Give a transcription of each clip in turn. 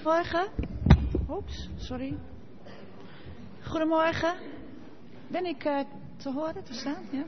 Morgen. Oeps, sorry. Goedemorgen. Ben ik te horen, te staan? Ja.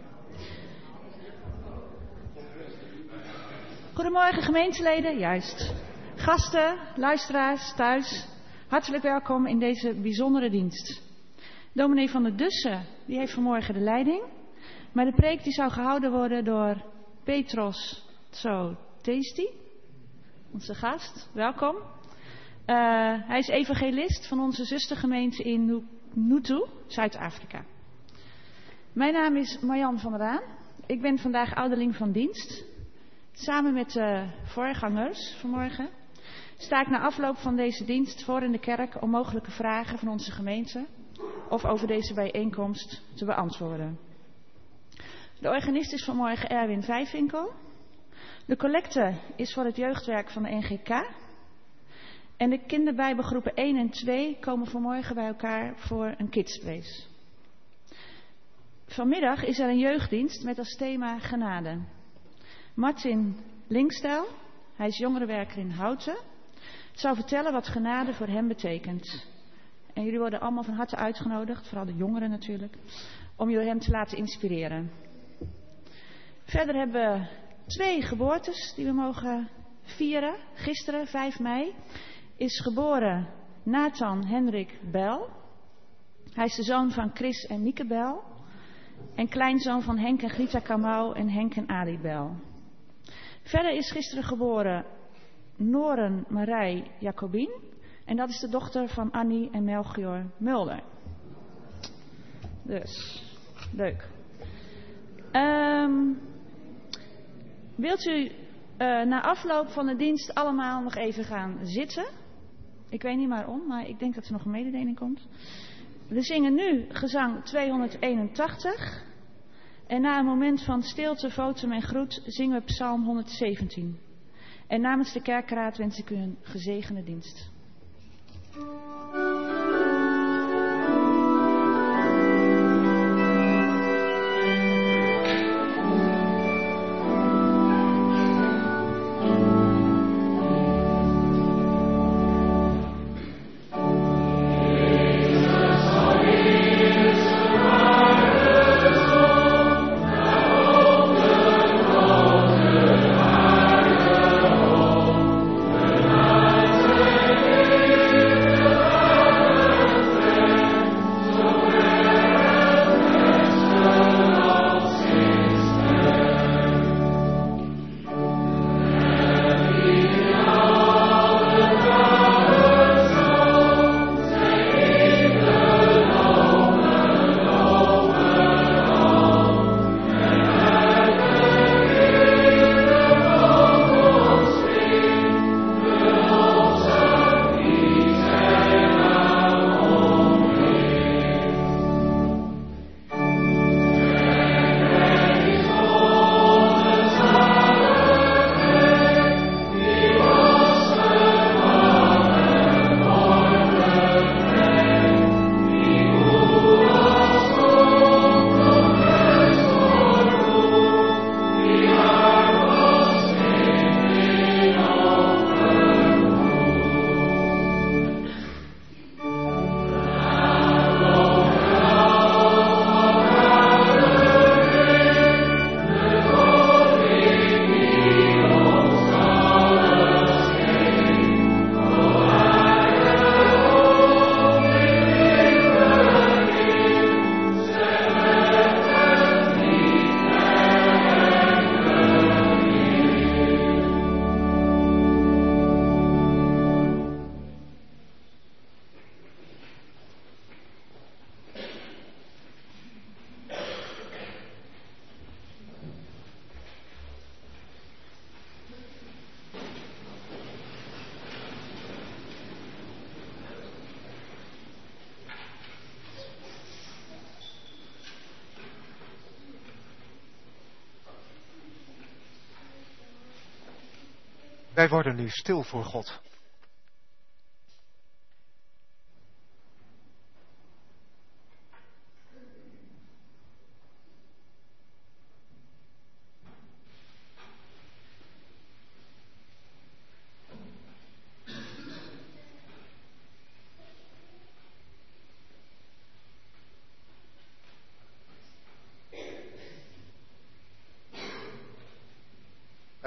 Goedemorgen gemeenteleden, juist. Gasten, luisteraars, thuis. Hartelijk welkom in deze bijzondere dienst. Dominee van der Dussen, die heeft vanmorgen de leiding. Maar de preek die zou gehouden worden door Petros Tsoteesti, onze gast. Welkom. Hij is evangelist van onze zustergemeente in Nutu, Zuid-Afrika. Mijn naam is Marjan van der Aan. Ik ben vandaag ouderling van dienst. Samen met de voorgangers vanmorgen sta ik na afloop van deze dienst voor in de kerk om mogelijke vragen van onze gemeente of over deze bijeenkomst te beantwoorden. De organist is vanmorgen Erwin Vijfwinkel. De collecte is voor het jeugdwerk van de NGK. En de kinderbijbelgroepen 1 en 2 komen vanmorgen bij elkaar voor een kidsrace. Vanmiddag is er een jeugddienst met als thema genade. Martin Linkstijl, hij is jongerenwerker in Houten, zal vertellen wat genade voor hem betekent. En jullie worden allemaal van harte uitgenodigd, vooral de jongeren natuurlijk, om jullie hem te laten inspireren. Verder hebben we 2 geboortes die we mogen vieren. Gisteren, 5 mei, is geboren Nathan Hendrik Bel. Hij is de zoon van Chris en Mieke Bel. En kleinzoon van Henk en Grita Kamau en Henk en Ali Bel. Verder is gisteren geboren Noren Marij Jacobien. En dat is de dochter van Annie en Melchior Mulder. Dus, leuk. Wilt u na afloop van de dienst allemaal nog even gaan zitten? Ik weet niet waarom, maar ik denk dat er nog een mededeling komt. We zingen nu gezang 281. En na een moment van stilte, votum en groet zingen we psalm 117. En namens de kerkraad wens ik u een gezegende dienst. Wij worden nu stil voor God.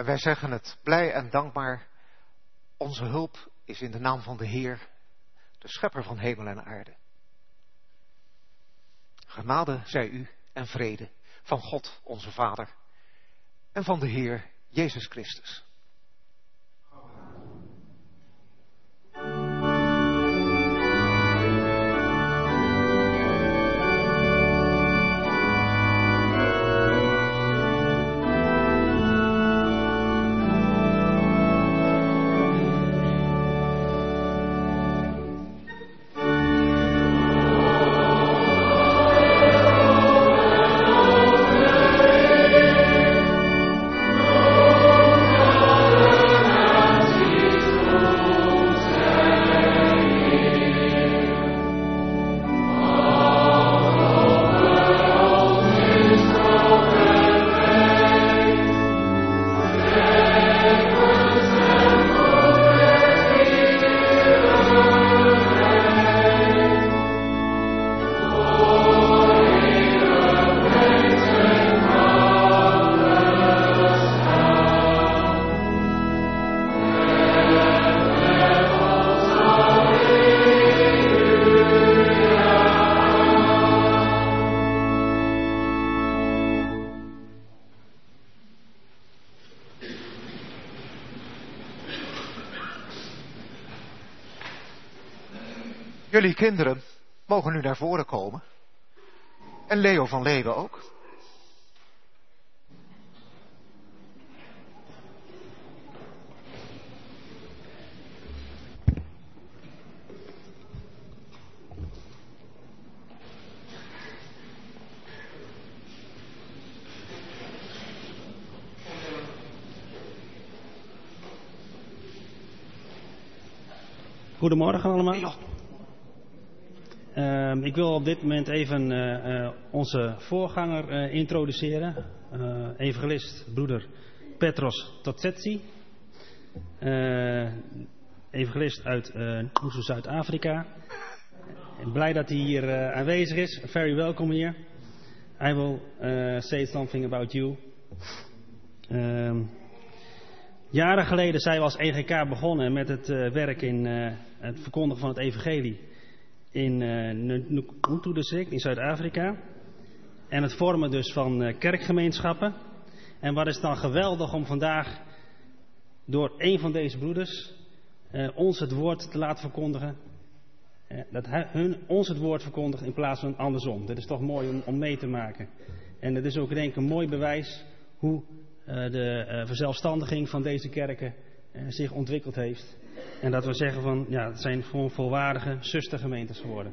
wij zeggen het blij en dankbaar. Onze hulp is in de naam van de Heer, de schepper van hemel en aarde. Genade zij u en vrede van God onze Vader en van de Heer Jezus Christus. Jullie kinderen mogen nu naar voren komen. En Leo van Leeuwen ook. Goedemorgen allemaal. Ik wil op dit moment even onze voorganger introduceren. Evangelist broeder Petros Totsetsi. Evangelist uit Zuid-Afrika. Blij dat hij hier aanwezig is. Very welcome here. I will say something about you. Jaren geleden zijn we als EGK begonnen met het werk in het verkondigen van het evangelie in Ntutu-district in Zuid-Afrika. En het vormen dus van kerkgemeenschappen. En wat is dan geweldig om vandaag door een van deze broeders ons het woord te laten verkondigen. Dat ons het woord verkondigt in plaats van andersom. Dat is toch mooi om mee te maken. En het is ook denk ik een mooi bewijs hoe de verzelfstandiging van deze kerken zich ontwikkeld heeft. En dat we zeggen van, ja, het zijn gewoon volwaardige zustergemeentes geworden.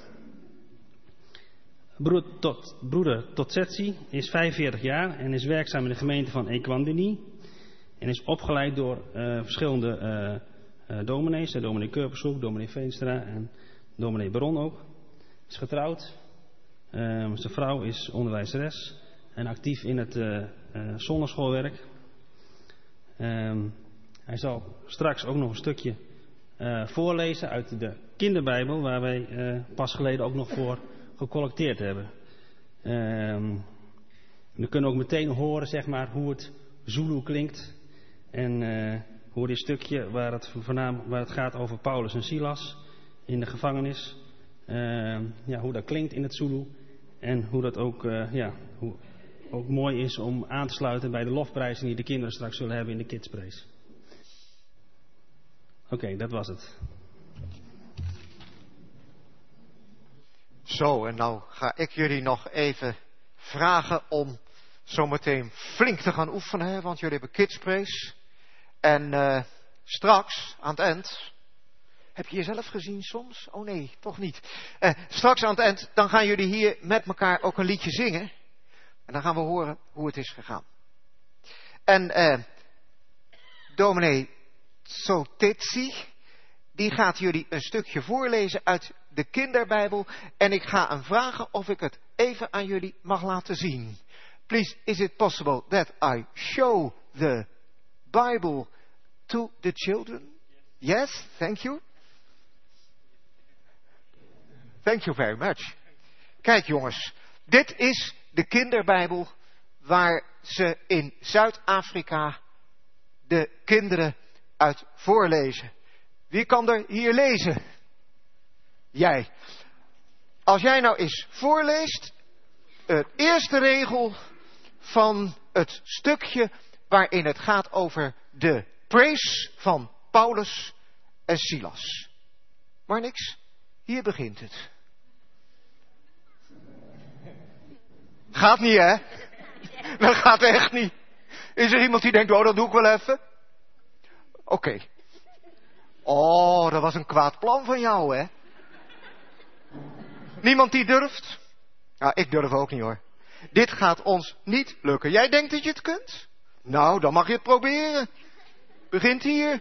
Broeder Totsetsi is 45 jaar en is werkzaam in de gemeente van Ekwandeni. En is opgeleid door verschillende dominees. Dominee Kurpershoek, dominee Veenstra en dominee Baron ook. Is getrouwd. Zijn vrouw is onderwijzeres en actief in het zonneschoolwerk. Hij zal straks ook nog een stukje voorlezen uit de kinderbijbel, waar wij pas geleden ook nog voor gecollecteerd hebben. We kunnen ook meteen horen, zeg maar, hoe het Zulu klinkt. En hoe dit stukje waar het gaat over Paulus en Silas in de gevangenis. Hoe dat klinkt in het Zulu. En hoe dat ook, ook mooi is om aan te sluiten bij de lofprijzen die de kinderen straks zullen hebben in de Kidspraise. Oké, dat was het. Zo, en nou ga ik jullie nog even vragen om zometeen flink te gaan oefenen, hè, want jullie hebben Kidspraise. En straks, aan het eind, heb je jezelf gezien soms? Oh nee, toch niet. Straks aan het eind, dan gaan jullie hier met elkaar ook een liedje zingen. En dan gaan we horen hoe het is gegaan. En dominee Totsetsi, die gaat jullie een stukje voorlezen uit de kinderbijbel. En ik ga hem vragen of ik het even aan jullie mag laten zien. Please, is it possible that I show the Bible to the children? Yes, thank you. Thank you very much. Kijk jongens, dit is de kinderbijbel waar ze in Zuid-Afrika de kinderen uit voorlezen. Wie kan er hier lezen? Jij. Als jij nou eens voorleest, de eerste regel van het stukje waarin het gaat over de praise van Paulus en Silas. Maar niks, hier begint het. Gaat niet, hè? Dat gaat echt niet. Is er iemand die denkt, oh, dat doe ik wel even? Oké. Oh, dat was een kwaad plan van jou, hè? Niemand die durft? Nou, ik durf ook niet, hoor. Dit gaat ons niet lukken. Jij denkt dat je het kunt? Nou, dan mag je het proberen. Begint hier.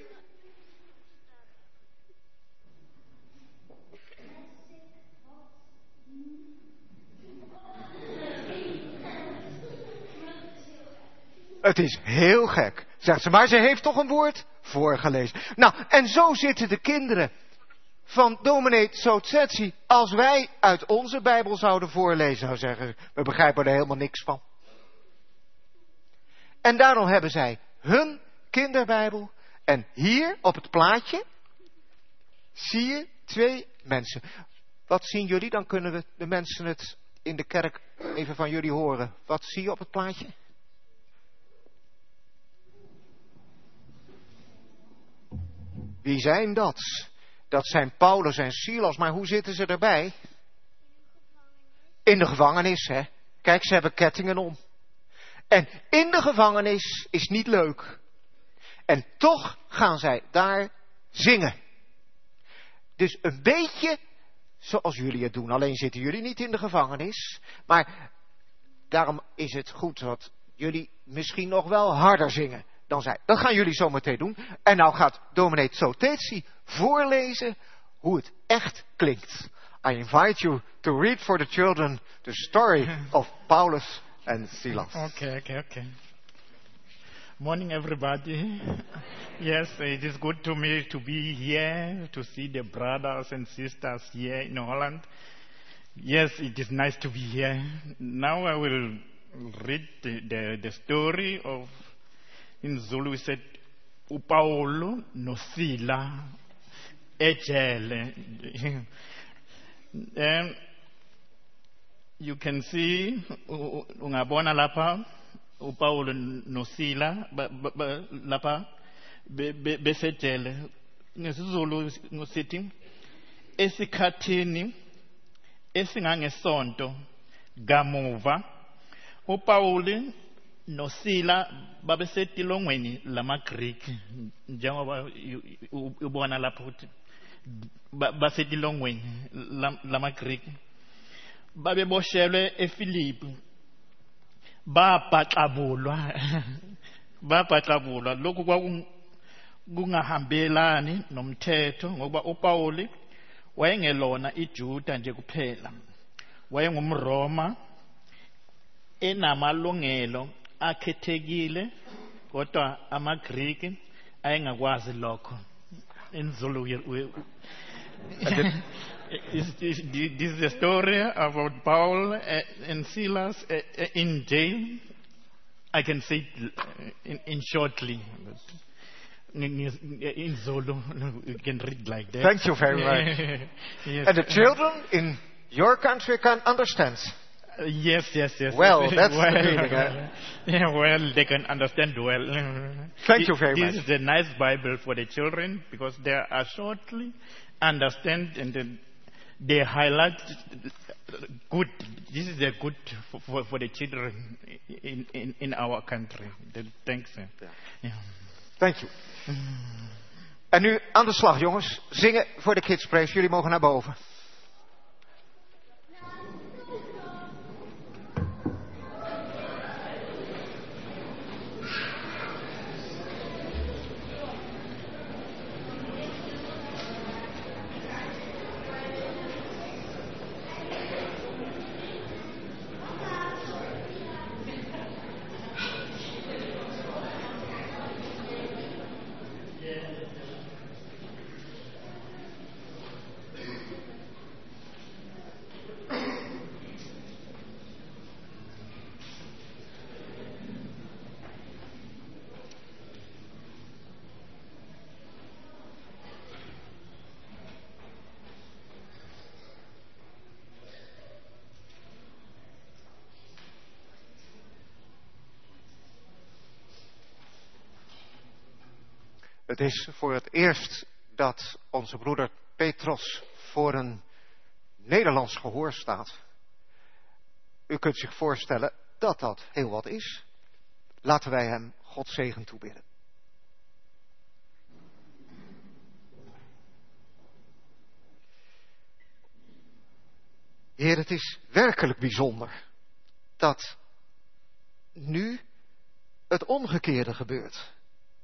Het is heel gek, zegt ze, maar ze heeft toch een woord voorgelezen. Nou, en zo zitten de kinderen van dominee Tsotsetsi, als wij uit onze Bijbel zouden voorlezen, zou zeggen, we begrijpen er helemaal niks van. En daarom hebben zij hun kinderbijbel. En hier op het plaatje zie je 2 mensen. Wat zien jullie? Dan kunnen we de mensen het in de kerk even van jullie horen. Wat zie je op het plaatje? Wie zijn dat? Dat zijn Paulus en Silas, maar hoe zitten ze erbij? In de gevangenis, hè? Kijk, ze hebben kettingen om. En in de gevangenis is niet leuk. En toch gaan zij daar zingen. Dus een beetje zoals jullie het doen. Alleen zitten jullie niet in de gevangenis. Maar daarom is het goed dat jullie misschien nog wel harder zingen dan zij. Dat gaan jullie zo meteen doen. En nou gaat dominee Tsotsetsi voorlezen hoe het echt klinkt. I invite you to read for the children the story of Paulus and Silas. Okay. Morning, everybody. Yes, it is good to me to be here, to see the brothers and sisters here in Holland. Yes, it is nice to be here. Now I will read the story of, in Zulu we said, uPaulo noSila ejele. You can see, ungabona lapha, uPaulo noSila lapha besejele. NgesiZulu ngosithi esikhathini esingangesonto kamuva uPauli noSila babesetilongweni lamaGreek, njengoba ubona lapho ukuthi basetilongweni lamaGreek, babeboshelwe eFilipi, babhaxabulwa lokhu kungahambelani nomthetho, ngoba uPauli wayengelona iJuda nje kuphela, wayengumRoma enamalungelo akhethekile, kodwa amaGreek ayengakwazi lokho. In Zulu this is the story about Paul and Silas in jail. I can say it in shortly. In Zulu, you can read like that. Thank you very much. Yes. And the children in your country can understand. Yes. Well, that's the meaning. Yeah, well, they can understand well. Thank you very much. This is a nice Bible for the children because they are shortly understand and then they highlight good. This is a good for the children in our country. Thanks. Yeah. Thank you. En nu aan de slag, jongens. Zingen voor de Kids Praise. Jullie mogen naar boven. Het is voor het eerst dat onze broeder Petros voor een Nederlands gehoor staat. U kunt zich voorstellen dat dat heel wat is. Laten wij hem Gods zegen toebidden. Heer, het is werkelijk bijzonder dat nu het omgekeerde gebeurt.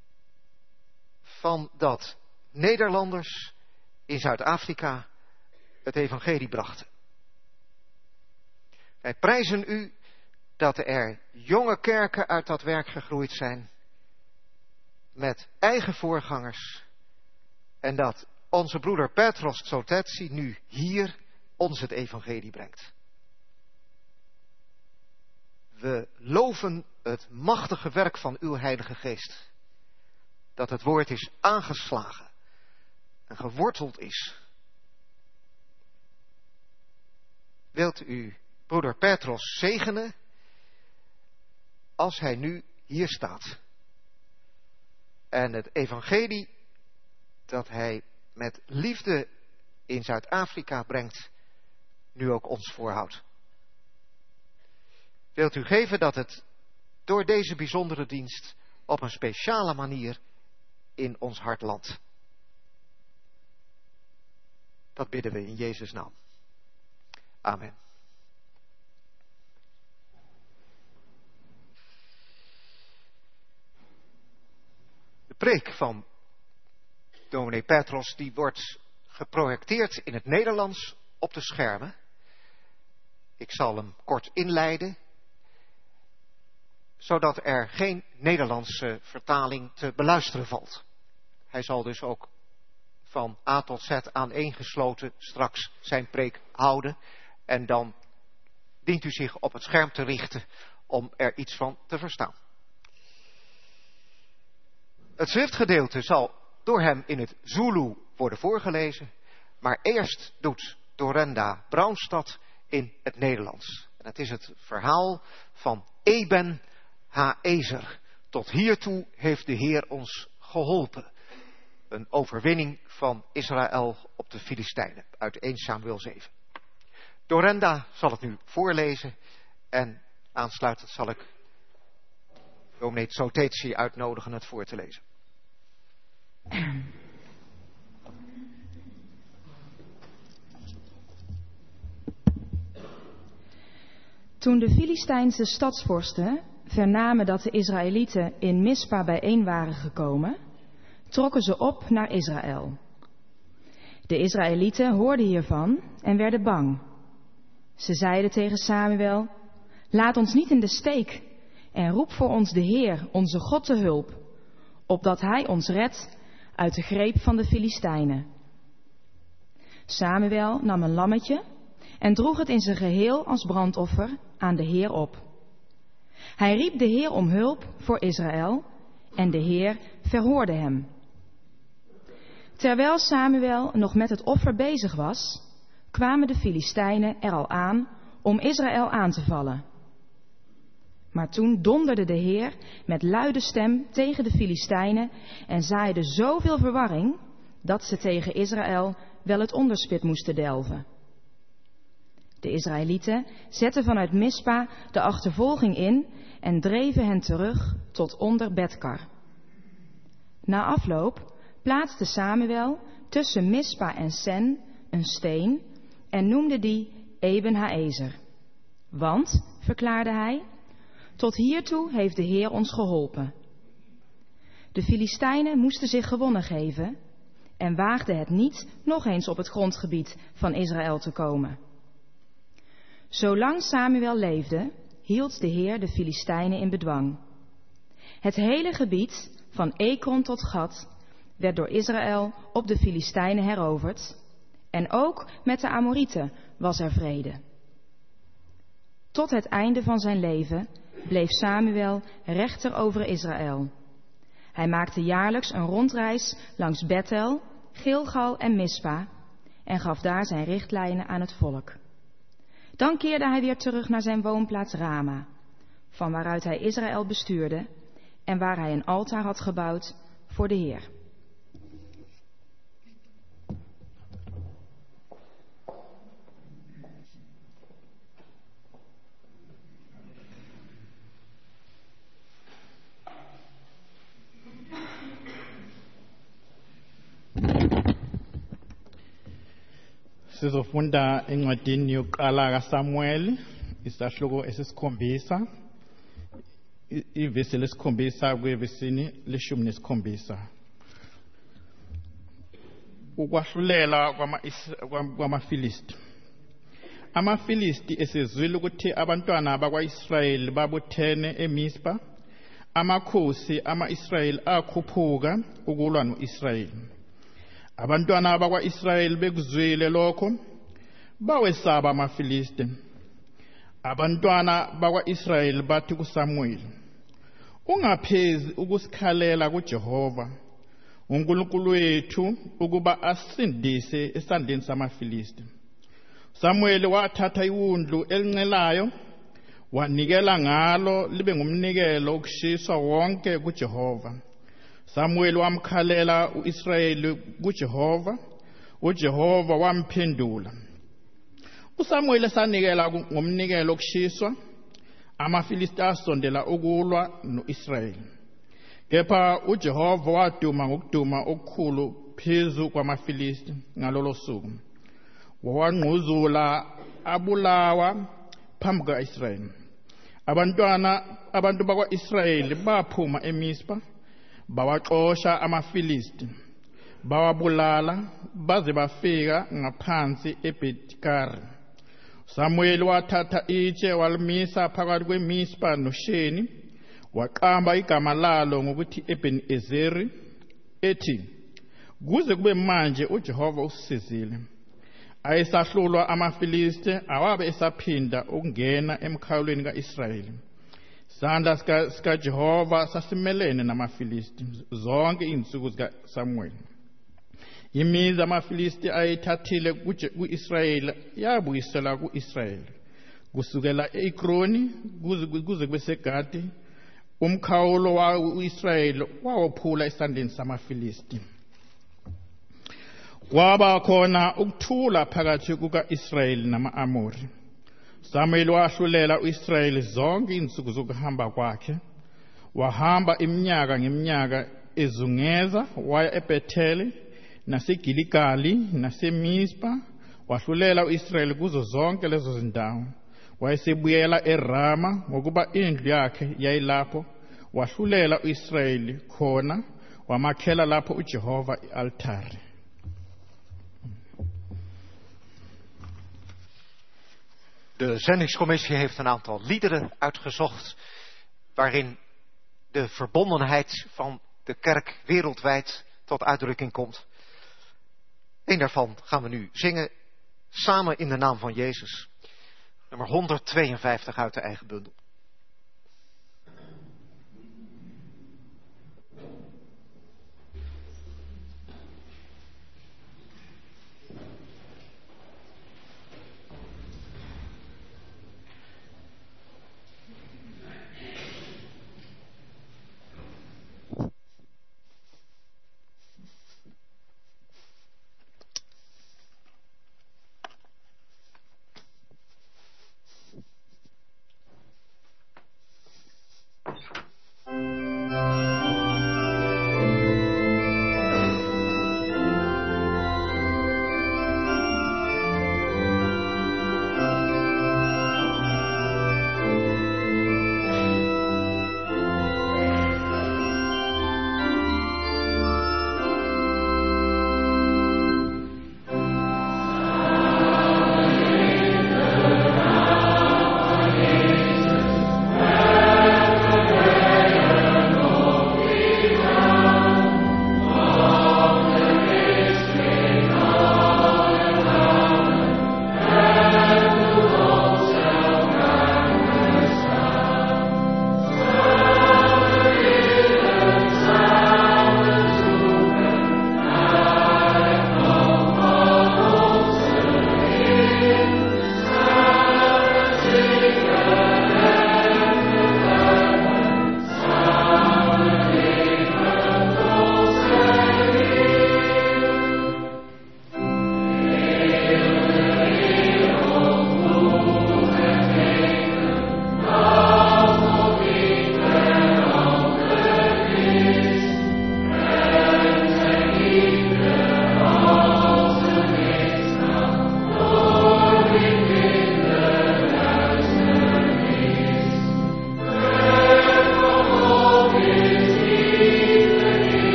Van dat Nederlanders in Zuid-Afrika het evangelie brachten. Wij prijzen u dat er jonge kerken uit dat werk gegroeid zijn. Met eigen voorgangers. En dat onze broeder Petros Tsotetsi nu hier ons het evangelie brengt. We loven het machtige werk van uw Heilige Geest. Dat het woord is aangeslagen en geworteld is. Wilt u broeder Petros zegenen als hij nu hier staat. En het evangelie dat hij met liefde in Zuid-Afrika brengt, nu ook ons voorhoudt. Wilt u geven dat het door deze bijzondere dienst op een speciale manier in ons hart landt. Dat bidden we in Jezus' naam. Amen. De preek van dominee Petros die wordt geprojecteerd in het Nederlands op de schermen. Ik zal hem kort inleiden, zodat er geen Nederlandse vertaling te beluisteren valt. Hij zal dus ook van A tot Z aaneengesloten straks zijn preek houden. En dan dient u zich op het scherm te richten om er iets van te verstaan. Het schriftgedeelte zal door hem in het Zulu worden voorgelezen. Maar eerst doet Dorenda Braunstad in het Nederlands. En het is het verhaal van Eben Haezer. Tot hiertoe heeft de Heer ons geholpen. Een overwinning van Israël op de Filistijnen uit 1 Samuel 7. Dorenda zal het nu voorlezen en aansluitend zal ik dominee Tsotetsi uitnodigen het voor te lezen. Toen de Filistijnse stadsvorsten vernamen dat de Israëlieten in Mispa bijeen waren gekomen, trokken ze op naar Israël. De Israëlieten hoorden hiervan en werden bang. Ze zeiden tegen Samuel: laat ons niet in de steek en roep voor ons de Heer, onze God, te hulp, opdat hij ons redt uit de greep van de Filistijnen. Samuel nam een lammetje en droeg het in zijn geheel als brandoffer aan de Heer op. Hij riep de Heer om hulp voor Israël en de Heer verhoorde hem. Terwijl Samuel nog met het offer bezig was, kwamen de Filistijnen er al aan om Israël aan te vallen. Maar toen donderde de Heer met luide stem tegen de Filistijnen en zaaide zoveel verwarring dat ze tegen Israël wel het onderspit moesten delven. De Israëlieten zetten vanuit Mispa de achtervolging in en dreven hen terug tot onder Betkar. Na afloop plaatste Samuel tussen Mispa en Sen een steen en noemde die Eben Haezer. Want, verklaarde hij, tot hiertoe heeft de Heer ons geholpen. De Filistijnen moesten zich gewonnen geven en waagden het niet nog eens op het grondgebied van Israël te komen. Zolang Samuel leefde, hield de Heer de Filistijnen in bedwang. Het hele gebied, van Ekron tot Gat, werd door Israël op de Filistijnen heroverd. En ook met de Amorieten was er vrede. Tot het einde van zijn leven bleef Samuel rechter over Israël. Hij maakte jaarlijks een rondreis langs Bethel, Gilgal en Mispa en gaf daar zijn richtlijnen aan het volk. Dan keerde hij weer terug naar zijn woonplaats Rama, van waaruit hij Israël bestuurde en waar hij een altaar had gebouwd voor de Heer. Sizofunda encwadini yokuqala kaSamuel isahluko esisikhombisa ivesi lesikhombisa kwevesini leshumi nesikhombisa. Ukwahlulela kwamaFilisti. AmaFilisti esezwile ukuthi abantwana bakwa-Israyeli babuthene eMizpa, amakhosi ama-Israyeli akhuphuka ukulwa no-Israyeli. Abantwana bakwa-Israyeli bekuzwile lokho bawesaba amaFilisti. Abantwana bakwa-Israyeli bathi kuSamuel, ungaphezi ukusikhalela kuJehova uNkulunkulu wethu ukuba asindise esandleni samaFilisti. Samuel wathatha iwundlu elincelayo wanikela ngalo libe ngumnikelo wokushiswa wonke kuJehova. Samuel wamkhalela uIsrayeli kuJehova, uJehova wamphendula. uSamuel esanikela ngomnikelo wokushiswa, amaFilisti asondela ukulwa noIsrayeli. Kepha uJehova waduma ngokuduma okukhulu phezu kwamaFilisti ngalolo suku. Wawangquzula abulawa phambi kaIsrayeli. Abantu bakwa-Israyeli baphuma eMizpa, bawaxosha amaFilisti, bawabulala baze bafika ngaphansi eBhetikari. Samuel wathatha itshe walimisa phakathi kweMizpa noSheni, waqamba igama lalo ngokuthi Ebheni-Ezeri, ethi, kuze kube manje uJehova usizile. Ayesahlulwa amaFilisti awabe esaphinda ukungena emkhawulweni kaIsrayeli. Isandla sikaJehova sasimelene namaFilisti zonke izinsuku zikaSamuel. Imizi amaFilisti ayithathile ku-Israyeli yabuyisela ku-Israyeli, kusukela e-Ekroni kuze kube seGadi. Umkhawulo wa-Israyeli wawophula esandleni samaFilisti. Kwaba khona ukuthula phakathi kuka-Israyeli nama-Amori. Samuel wahlulela u-Israyeli zonke izinsuku zokuhamba kwakhe. Wahamba iminyaka ngeminyaka ezungeza waya eBhetheli naseGiligali naseMizpa. Wahlulela u-Israyeli kuzo zonke lezo zindawo. Wayesebuyela eRama ngokuba indlu yakhe yayilapho. Wahlulela u-Israyeli khona, wamakhela lapho uJehova i-altare. De zendingscommissie heeft een aantal liederen uitgezocht waarin de verbondenheid van de kerk wereldwijd tot uitdrukking komt. Eén daarvan gaan we nu zingen, samen in de naam van Jezus. Nummer 152 uit de eigen bundel.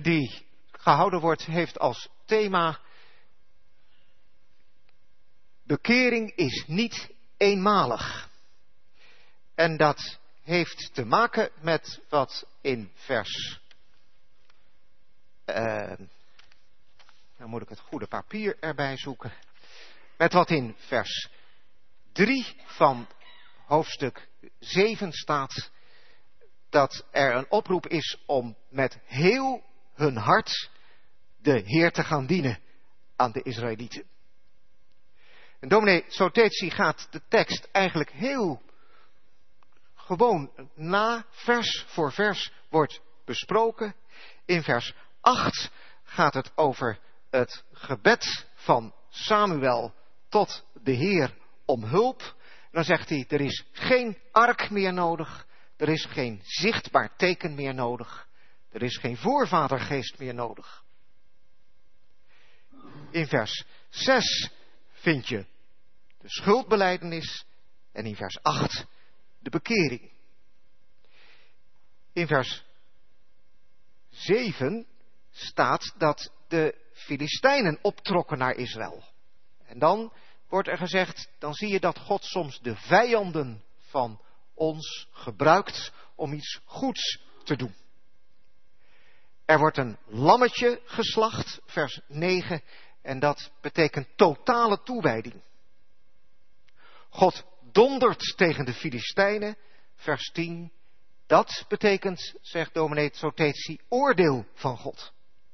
die gehouden wordt, heeft als thema: bekering is niet eenmalig. En dat heeft te maken met wat in vers... dan moet ik het goede papier erbij zoeken. Met wat in vers 3 van hoofdstuk 7 staat, dat er een oproep is om met heel hun hart de Heer te gaan dienen aan de Israëlieten. En dominee Sotetsi gaat de tekst eigenlijk heel gewoon vers voor vers wordt besproken. In vers 8 gaat het over het gebed van Samuel tot de Heer om hulp. Dan zegt hij, er is geen ark meer nodig. Er is geen zichtbaar teken meer nodig. Er is geen voorvadergeest meer nodig. In vers 6 vind je de schuldbelijdenis en in vers 8 de bekering. In vers 7 staat dat de Filistijnen optrokken naar Israël. En dan wordt er gezegd, dan zie je dat God soms de vijanden van ons gebruikt om iets goeds te doen. Er wordt een lammetje geslacht, vers 9, en dat betekent totale toewijding. God dondert tegen de Filistijnen, vers 10. Dat betekent, zegt dominee Sotetsi, oordeel van God.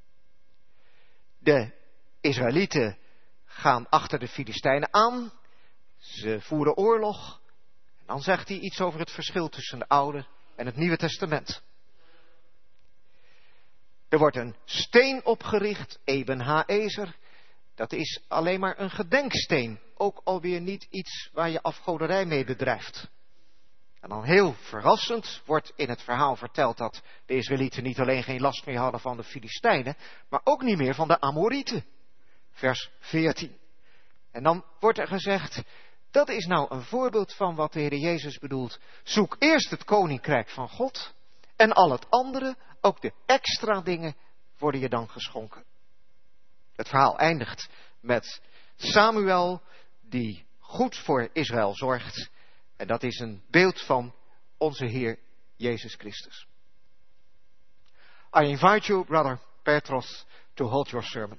De Israëlieten gaan achter de Filistijnen aan. Ze voeren oorlog. En dan zegt hij iets over het verschil tussen het Oude en het Nieuwe Testament. Er wordt een steen opgericht, Eben Haezer. Dat is alleen maar een gedenksteen. Ook alweer niet iets waar je afgoderij mee bedrijft. En dan heel verrassend wordt in het verhaal verteld dat de Israëlieten niet alleen geen last meer hadden van de Filistijnen, maar ook niet meer van de Amorieten. Vers 14. En dan wordt er gezegd, dat is nou een voorbeeld van wat de Heer Jezus bedoelt. Zoek eerst het koninkrijk van God en al het andere, ook de extra dingen, worden je dan geschonken. Het verhaal eindigt met Samuel die goed voor Israël zorgt. En dat is een beeld van onze Heer Jezus Christus. I invite you, Brother Petros, to hold your sermon.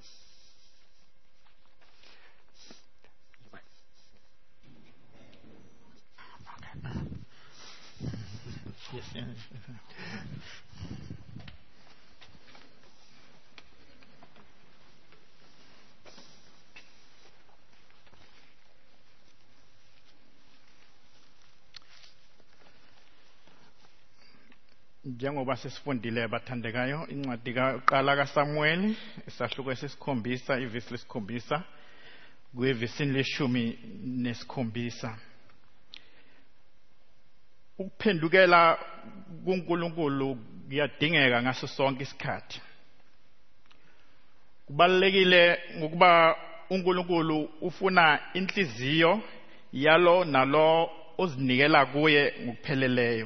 Njengoba sesifundile abathandekayo incwadi kaQala kaSamuel isahluko esi-7 ivesi lesi-7 kuyevesini le-17. Ukuphendukela kuNkulunkulu kuyadingeka ngaso sonke isikhathi. Kubalulekile ngokuba uNkulunkulu ufuna inhliziyo yalo nalo ozinikela kuye ngokupheleleyo.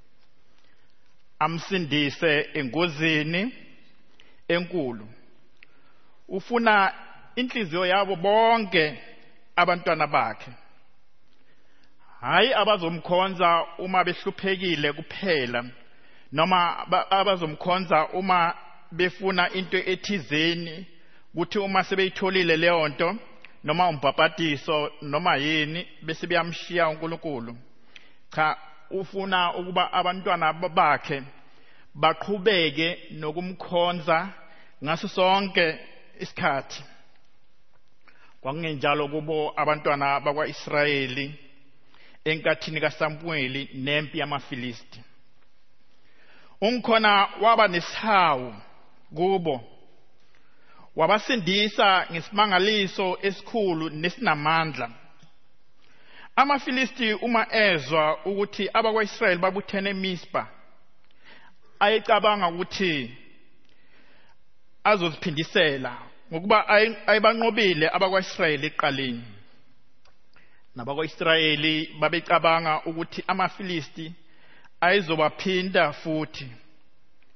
Amsindise engozini enkulu. Ufuna inhliziyo yabo bonke abantwana bakhe. Hayi abazomkhonza uma behluphekile kuphela, noma abazomkhonza uma befuna into ethizeni, kuthi uma sebeyitholile leyo nto noma umbhapatiso noma yini bese beyamshiya uNkulunkulu. Cha, ufuna ukuba abantwana bakhe baqhubeke nokumkhonza ngaso sonke isikhathi. Kwakungenjalo kubo abantwana bakwa-Israyeli enkathini kaSamueli nempi yamaFilisti. Umkhona waba nesihawu kubo, wabasindisa ngesimangaliso esikhulu nesinamandla. AmaFilisti uma ezwa ukuthi abakwa-Israyeli babuthene eMizpa, ayecabanga ukuthi azoziphindisela ngokuba ayibanqobile abakwa-Israyeli eqaleni. Nabakwa-Israyeli babecabanga ukuthi amaFilisti ayizobaphinda futhi.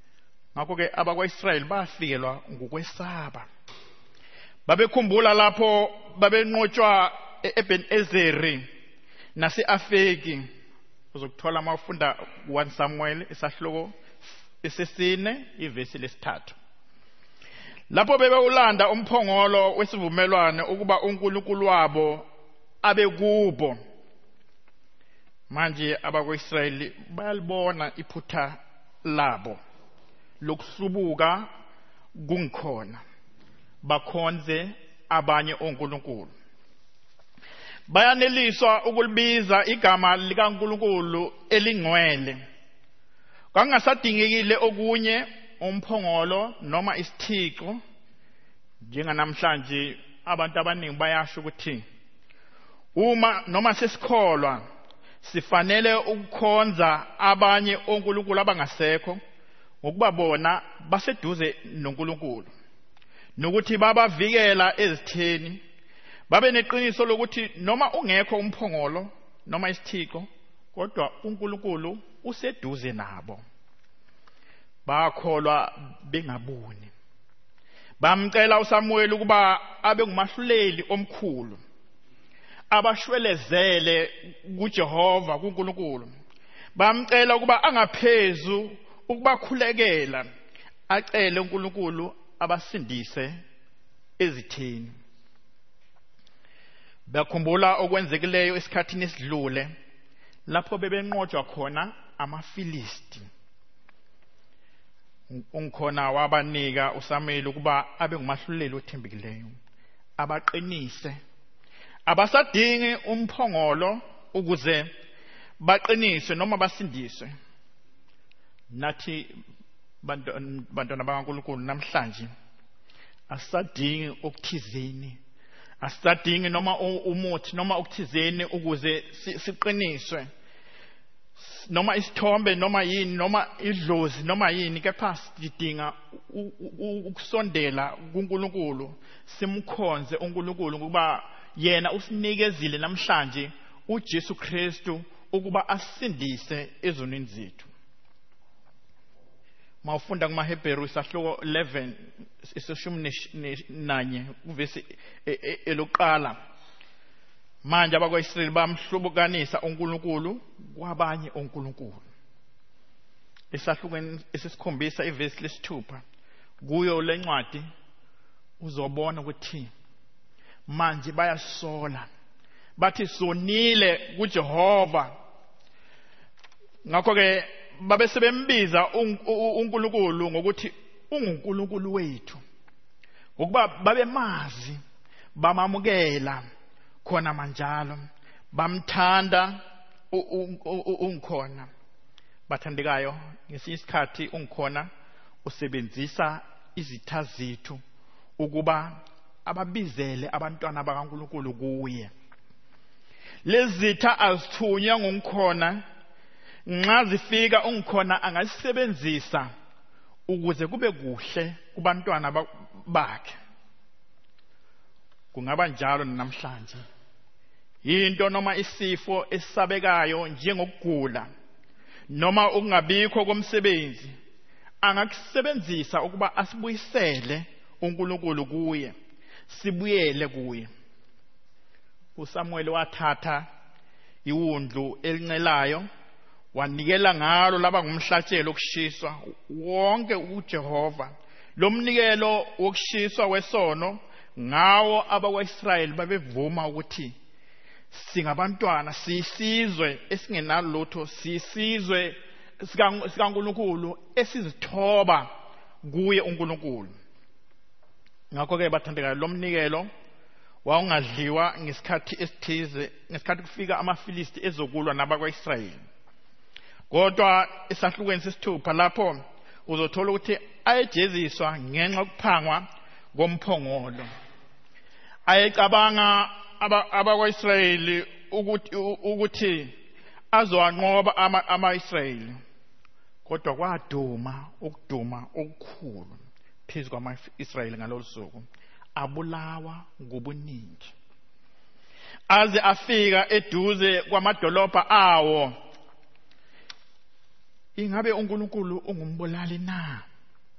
ngakho ke abakwaIsrayeli bafikelwa ngokwesaba. Babekhumbula lapho babenqotshwa eEben Ezeri nase-Afeki. Uzokuthola uma ufunda 1 Samuel isahloko esesine ivesi lesithathu. Lapho bebewulanda umphongolo wesivumelwano ukuba uNkulunkulu wabo abe kubo. Manje abakwaIsrayeli bayalibona iphutha labo lokuhlubuka kungikhona, bakhonze abanye onkulunkulu. Bayaneliswa ukulibiza igama likaNkulunkulu elingcwele. Kangasadingekile okunye umphongolo noma isithixo. Njenganamhlanje abantu abaningi bayasho ukuthi uma noma sesikholwa sifanele ukukhonza abanye onkulunkulu abangasekho ngokuba bona baseduze noNkulunkulu, nokuthi babavikela ezitheni, babe neqiniso lokuthi noma ungekho umphongolo noma isithixo kodwa uNkulunkulu useduze nabo. Bakholwa bengaboni. Bamcela uSamuel ukuba abe ngumahluleli omkhulu, abashwelezele kuJehova kuNkulunkulu. Bamcela ukuba angaphezu ukubakhulekela, acele uNkulunkulu abasindise ezitheni. Bakhumbula okwenzekileyo esikhathini esidlule lapho bebenqotshwa khona amaFilisti. Unkhona wabanika uSamuel ukuba abe ngumahluleli othembekileyo, abaqinise. Abasadingi umphongolo ukuze baqinise noma basindiswe. Nathi bantwana bakaNkulunkulu namhlanje asadingi okuthizeni, asadingi noma umuthi noma okuthizeni ukuze siqiniswe, noma isithombe noma yini noma idlozi noma yini, kepha sidinga ukusondela kuNkulunkulu, simkhonze uNkulunkulu ukuba yena usinikezile namhlanje uJesu Kristu ukuba asindise ezonweni zethu. Mawufunda kumaHebheru isahloko 11 iseshumi uvesi elokuqala. Manje abakwaIsrayeli bamhlubukanisa uNkulunkulu kwabanye onkulunkulu. Isahlukweni esisikhombisa ivesi lesithupha kuyo lencwadi uzobona ukuthi manje bayasola, bathi sonile kuJehova. Ngakho ke babe sebembiza uNkulunkulu ngokuthi unguNkulunkulu wethu, ngokuba babemazi, bamamukela khona manjalo, bamthanda unkhona. Bathandekayo, ngesinye isikhathi unkhona usebenzisa izitha zethu ukuba ababizele abantwana bakaNkulunkulu kuye. Lezi zitha azithunywa ngumkhona, nxa zifika unkhona angasebenzisa ukuze kube kuhle kubantwana bakhe. Kungaba njalo namhlanje. Into noma isifo esabekayo njengokugula noma ukungabikho komsebenzi angakusebenzisa ukuba asibuyisele uNkulunkulu kuye, sibuyele kuye. uSamuel wathatha iwundlu elincelayo wanikela ngalo laba ngumhlatshelo okushiswa wonke uJehova. Lo mnikelo wokushiswa wesono ngawo abakwaIsrayeli babevuma ukuthi singabantwana, siyisizwe esingenalutho, siyisizwe sikaNkulunkulu esizithoba kuye uNkulunkulu. Ngakho ke bathandekayo, lo mnikelo wawungadliwa ngesikhathi esithize, ngesikhathi kufika amaFilisti ezokulwa nabakwaIsrayeli. Kodwa esahlukweni sesithupha lapho uzothola ukuthi ayejeziswa ngenxa yokuphangwa komphongolo. Ayecabanga abakwaIsrayeli ukuthi azowanqoba ama-Israyeli, kodwa kwaduma ukuduma okukhulu phezu kwama-Israyeli ngalolu suku, abulawa ngobuningi aze afika eduze kwamadolobha awo. Ingabe uNkulunkulu ungumbulali na?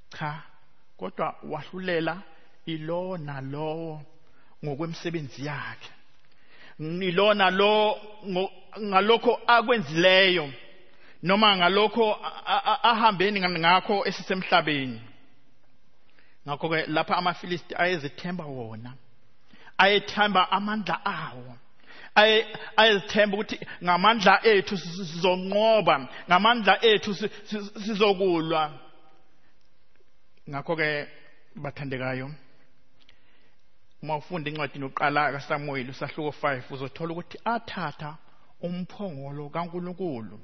cha, kodwa wahlulela ilo nalowo ngokwemsebenzi yakhe, ilo nalo ngalokho akwenzileyo noma ngalokho ahambeni ngakho esisemhlabeni. Ngakho ke lapha amaFilisti ayezithemba wona, ayethemba amandla awo, ayezithemba ukuthi ngamandla ethu sizonqoba, ngamandla ethu sizokulwa. Ngakho ke bathandekayo, uma ufunda incwadi yokuqala kaSamuel usahluko 5 uzothola ukuthi athatha umphongolo kaNkulunkulu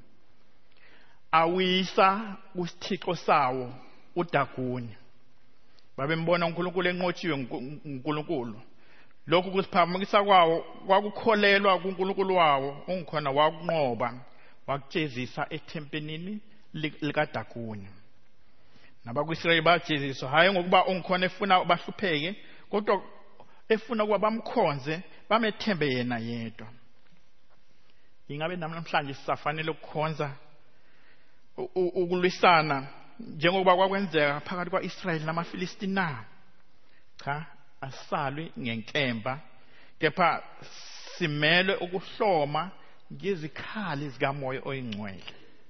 awisa kusithixo sawo uDagoni. Babembona uNkulunkulu enqotshiwe uNkulunkulu. Lokhu kusiphamukisa kwawo kwakukholelwa kuNkulunkulu wawo ongikhona wakunqoba wakujezisa ethempelini likaDagoni. NabakuIsrayeli bajeziswa hayi ngokuba ongikhona efuna bahlupheke, kodwa efuna ukuba bamkhonze bamethembe yena yedwa. Ingabe namhlanje sisafanele ukukhonza ukulwisana njengoba kwakwenzeka phakathi kwaIsrayeli namaFilisti na? Cha, asalwe ngenkemba, kepha simele ukuhloma ngezikhali zikamoya oyingcwele.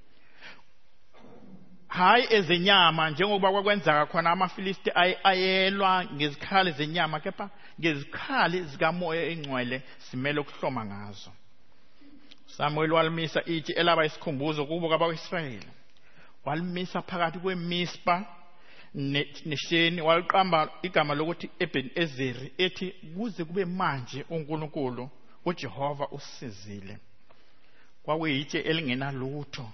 Hayi ezenyama njengoba kwakwenzeka khona amaFilisti ayelwa ngezikhali zenyama, kepha ngezikhali zikamoya oyingcwele simele ukuhloma ngazo. Samuel walimisa itshe elaba isikhumbuzo kubo kwabaIsrayeli. Walimisa phakathi kweMispa neSheni, waliqamba igama lokuthi Ebenezeri, ethi kuze kube manje uNkulunkulu uJehova usizile. Kwakuyitshe elingenalutho,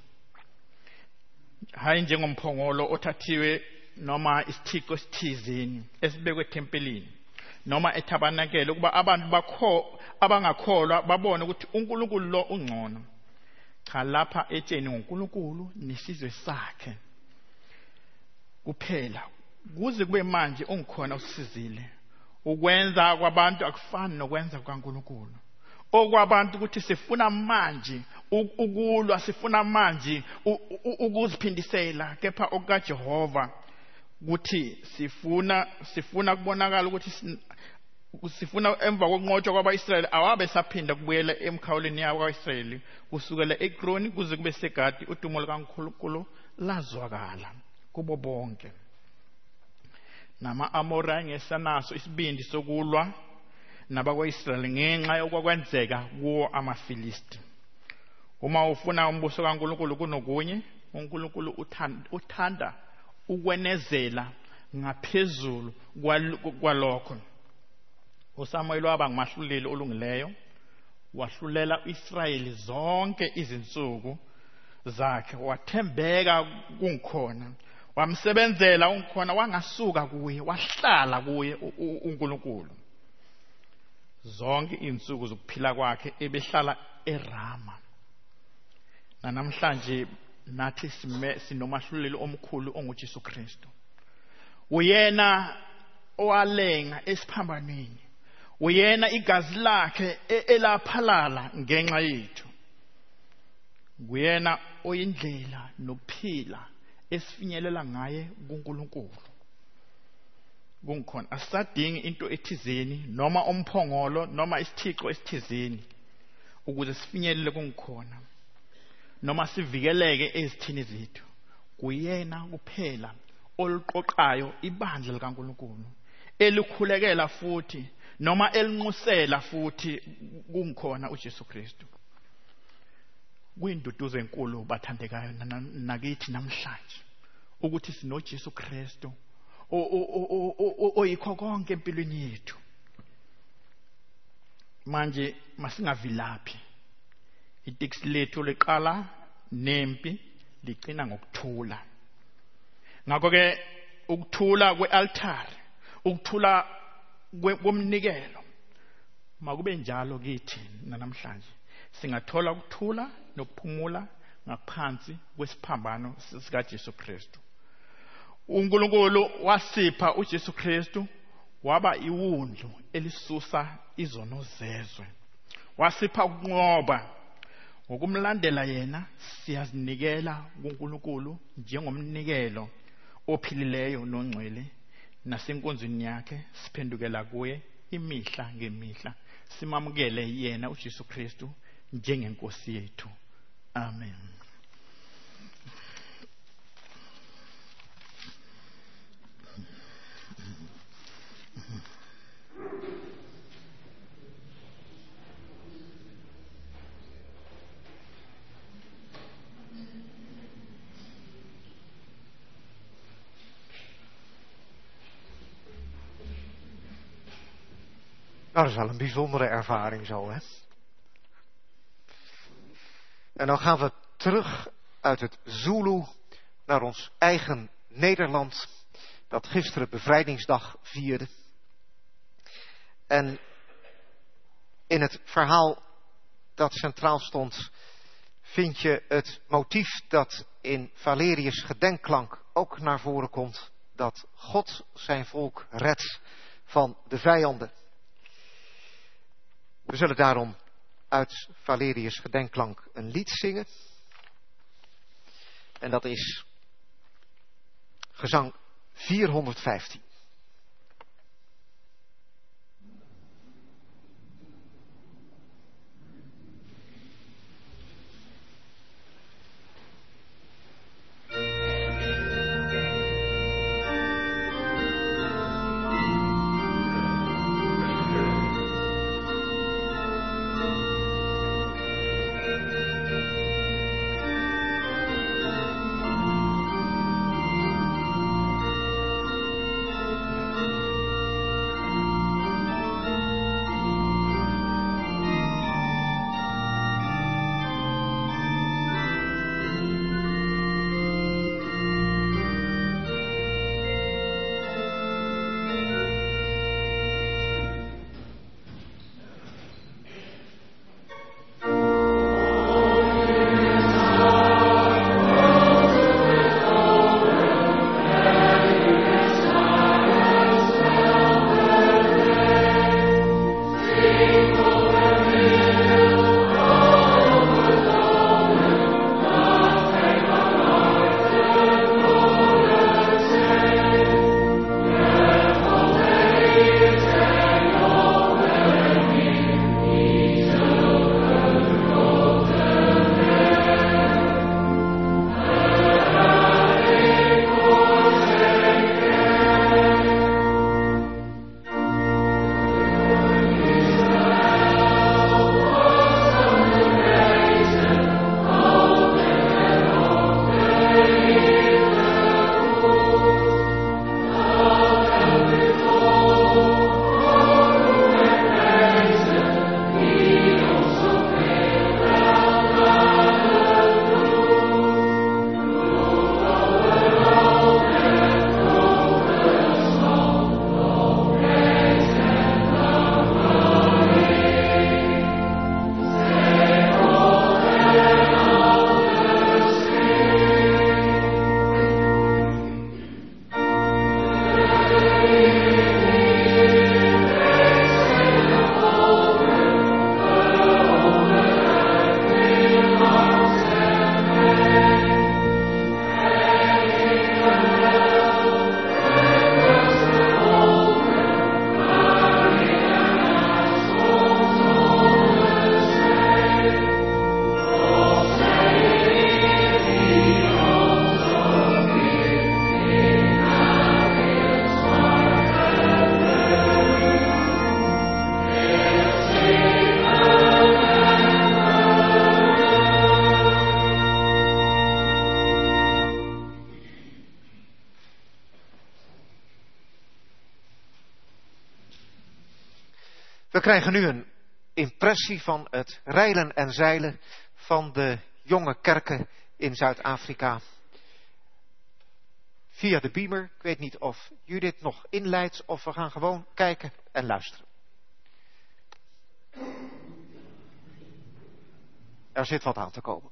hayi njengomphongolo othathiwe noma isithixo esithizeni esibekwe ethempelini noma ethabanakele ukuba abantu abangakholwa babone ukuthi uNkulunkulu lo ungcono. Cha, lapha etsheni ngoNkulunkulu nesizwe sakhe kuphela. Kuze kube manje ongikhona usizile. Ukwenza kwabantu akufani nokwenza kwaNkulunkulu. Okwabantu ukuthi sifuna manje ukulwa, sifuna manje ukuziphindisela, kepha okaJehova ukuthi sifuna kubonakala ukuthi sifuna emva kokunqotshwa kwabaIsrayeli awabe saphinda kubuyela emkhawuleni yabo kwaIsrayeli kusukela eGroni kuze kube seGadi. Udumo likaNkulunkulu lazwakala kubo bonke. Nama-Amori ngesanaso isibindi sokulwa nabakwaIsrayeli ngenxa yokwakwenzeka kuwo amaFilisti. Uma ufuna umbuso kaNkulunkulu kunokunye, uNkulunkulu uthanda ukwenezela ngaphezulu kwalokho. uSamuel waba ngumahluleli olungileyo, wahlulela uIsrayeli zonke izinsuku zakhe, wathembeka kungikhona, wamsebenzela ungikhona, wangasuka kuye, wahlala kuye uNkulunkulu zonke izinsuku zokuphila kwakhe, ebehlala eRama. Namhlanje nathi sinomahluleli omkhulu onguJesu Kristu. Uyena owalenga esiphambanweni, uyena igazi lakhe elaphalala ngenxa yethu. Uyena oyindlela nokuphila esifinyelela ngaye kuNkulunkulu. Kungikhona asadingi into ethizeni noma umphongolo noma isithixo esithizeni ukuze sifinyelele kungikhona noma sivikeleke ezithini zethu. Kuyena kuphela oluqoqayo ibandla likaNkulunkulu, elikhulekela futhi noma elinqusela futhi kungikhona uJesu Kristu. Kuyinduduzo enkulu bathandekayo nakithi namhlanje ukuthi sinoJesu Kristu oyikho konke empilweni yethu. Manje masingavilaphi. Itext lethu liqala nempi ligcina ngokuthula. Ngakho ke ukuthula kwealtar, ukuthula komnikelo, makube njalo kithi namhlanje. Singathola ukuthula nokuphumula ngaphansi kwesiphambano sika Jesu Kristu. uNkulunkulu wasipha uJesu Kristu waba iwundlu elisusa izono zezwe. Wasipha ukunqoba. Ngokumlandela yena siyazinikela kuNkulunkulu njengomnikelo ophilileyo nongcwele, nasenkonzweni yakhe siphendukela kuye imihla ngemihla, simamukele yena uJesu Kristu njengenkosi yethu. Amen. Nou, dat is wel een bijzondere ervaring zo, hè? En dan gaan we terug uit het Zulu naar ons eigen Nederland, dat gisteren bevrijdingsdag vierde. En in het verhaal dat centraal stond, vind je het motief dat in Valerius' gedenkklank ook naar voren komt, dat God zijn volk redt van de vijanden. We zullen daarom uit Valerius' gedenkklank een lied zingen. En dat is gezang 415. We krijgen nu een impressie van het reilen en zeilen van de jonge kerken in Zuid-Afrika. Via de beamer. Ik weet niet of Judith nog inleidt of we gaan gewoon kijken en luisteren. Er zit wat aan te komen.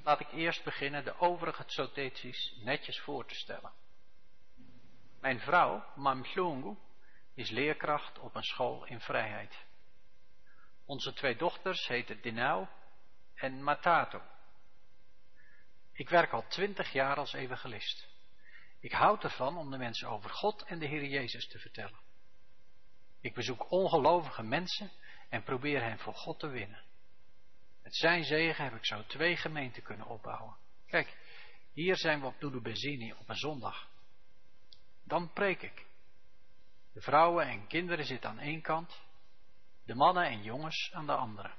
Laat ik eerst beginnen de overige Tsotetsi's netjes voor te stellen. Mijn vrouw, Mam Mhlungu, is leerkracht op een school in Vrijheid. Onze 2 dochters heten Dinau en Matato. Ik werk al 20 jaar als evangelist. Ik houd ervan om de mensen over God en de Heer Jezus te vertellen. Ik bezoek ongelovige mensen en probeer hen voor God te winnen. Met zijn zegen heb ik zo 2 gemeenten kunnen opbouwen. Kijk, hier zijn we op Dudubezini op een zondag. Dan preek ik. De vrouwen en kinderen zitten aan één kant, de mannen en jongens aan de andere.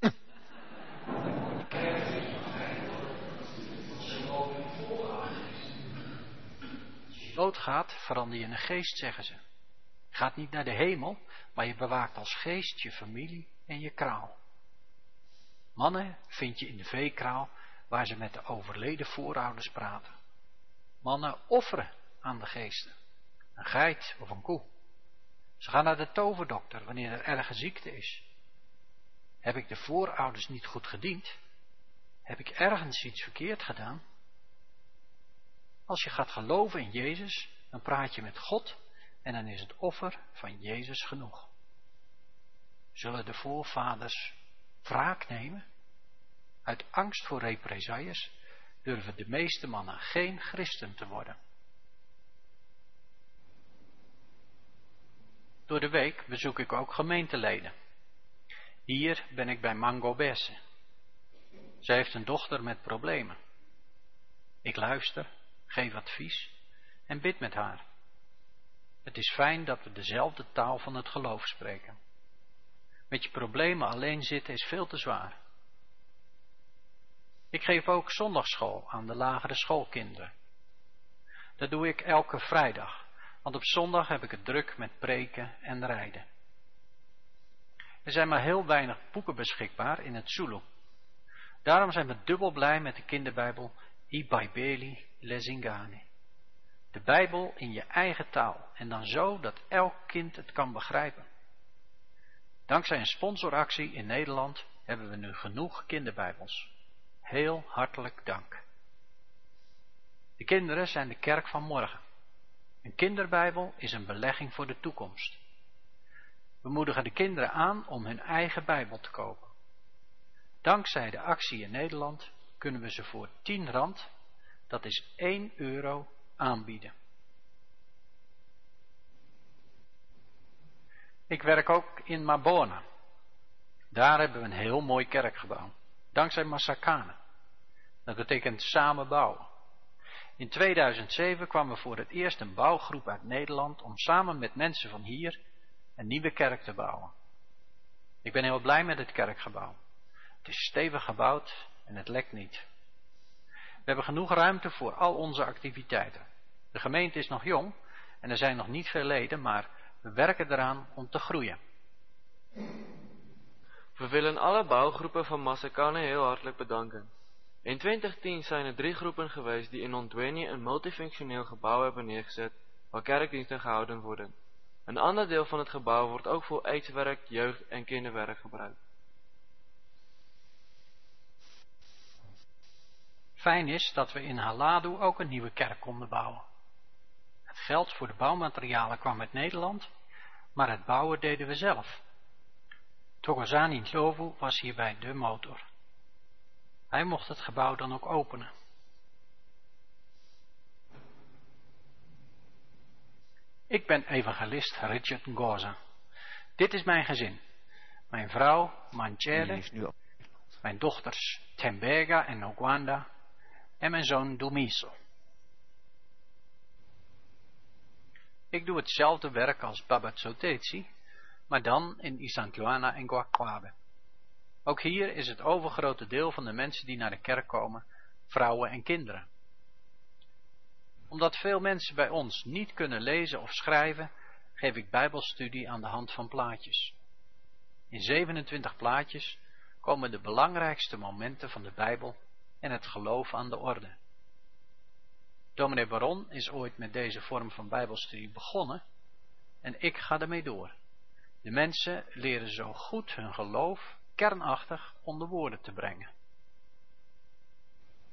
Als je doodgaat, verander je in een geest, zeggen ze. Je gaat niet naar de hemel, maar je bewaakt als geest je familie en je kraal. Mannen vind je in de veekraal, waar ze met de overleden voorouders praten. Mannen offeren aan de geesten, een geit of een koe. Ze gaan naar de toverdokter wanneer er erge ziekte is. Heb ik de voorouders niet goed gediend? Heb ik ergens iets verkeerd gedaan? Als je gaat geloven in Jezus, dan praat je met God en dan is het offer van Jezus genoeg. Zullen de voorvaders wraak nemen? Uit angst voor represailles durven de meeste mannen geen christen te worden. Door de week bezoek ik ook gemeenteleden. Hier ben ik bij Mango Besse. Zij heeft een dochter met problemen. Ik luister, geef advies en bid met haar. Het is fijn dat we dezelfde taal van het geloof spreken. Met je problemen alleen zitten is veel te zwaar. Ik geef ook zondagsschool aan de lagere schoolkinderen. Dat doe ik elke vrijdag, want op zondag heb ik het druk met preken en rijden. Er zijn maar heel weinig boeken beschikbaar in het Zulu. Daarom zijn we dubbel blij met de kinderbijbel I Baibeli Lezingane. De Bijbel in je eigen taal en dan zo dat elk kind het kan begrijpen. Dankzij een sponsoractie in Nederland hebben we nu genoeg kinderbijbels. Heel hartelijk dank. De kinderen zijn de kerk van morgen. Een kinderbijbel is een belegging voor de toekomst. We moedigen de kinderen aan om hun eigen Bijbel te kopen. Dankzij de actie in Nederland kunnen we ze voor 10 rand, dat is €1, aanbieden. Ik werk ook in Mabona. Daar hebben we een heel mooi kerkgebouw. Dankzij Massakane. Dat betekent samen bouwen. In 2007 kwam er voor het eerst een bouwgroep uit Nederland om samen met mensen van hier een nieuwe kerk te bouwen. Ik ben heel blij met het kerkgebouw. Het is stevig gebouwd en het lekt niet. We hebben genoeg ruimte voor al onze activiteiten. De gemeente is nog jong en er zijn nog niet veel leden, maar we werken eraan om te groeien. We willen alle bouwgroepen van Massakane heel hartelijk bedanken. In 2010 zijn er 3 groepen geweest die in Ontweni een multifunctioneel gebouw hebben neergezet waar kerkdiensten gehouden worden. Een ander deel van het gebouw wordt ook voor aidswerk, jeugd- en kinderwerk gebruikt. Fijn is dat we in Haladu ook een nieuwe kerk konden bouwen. Het geld voor de bouwmaterialen kwam uit Nederland, maar het bouwen deden we zelf. Thokozani Ndlovu was hierbij de motor. Hij mocht het gebouw dan ook openen. Ik ben evangelist Richard Ngoza. Dit is mijn gezin. Mijn vrouw Manchere, mijn dochters Tembega en Ogwanda en mijn zoon Dumiso. Ik doe hetzelfde werk als Baba Tsotetsi, maar dan in Isandlwana en Gwakwabe. Ook hier is het overgrote deel van de mensen die naar de kerk komen, vrouwen en kinderen. Omdat veel mensen bij ons niet kunnen lezen of schrijven, geef ik bijbelstudie aan de hand van plaatjes. In 27 plaatjes komen de belangrijkste momenten van de Bijbel en het geloof aan de orde. Dominee Baron is ooit met deze vorm van bijbelstudie begonnen en ik ga ermee door. De mensen leren zo goed hun geloof kernachtig onder woorden te brengen.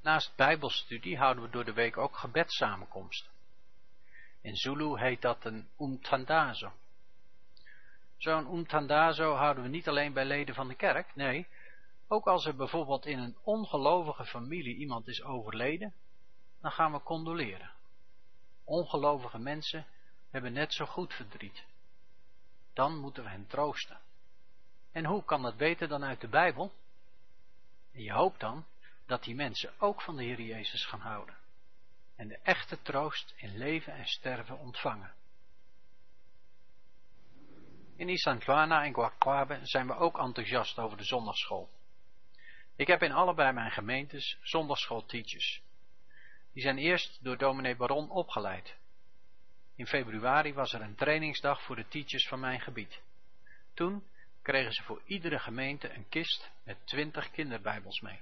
Naast bijbelstudie houden we door de week ook gebedssamenkomsten. In Zulu heet dat een umthandazo. Zo'n umthandazo houden we niet alleen bij leden van de kerk, nee, ook als er bijvoorbeeld in een ongelovige familie iemand is overleden, dan gaan we condoleren. Ongelovige mensen hebben net zo goed verdriet. Dan moeten we hen troosten. En hoe kan dat beter dan uit de Bijbel? En je hoopt dan dat die mensen ook van de Heer Jezus gaan houden. En de echte troost in leven en sterven ontvangen. In Isandlwana en Guaquabe zijn we ook enthousiast over de zondagschool. Ik heb in allebei mijn gemeentes zondagschoolteachers. Die zijn eerst door dominee Baron opgeleid. In februari was er een trainingsdag voor de teachers van mijn gebied. Toen kregen ze voor iedere gemeente een kist met 20 kinderbijbels mee.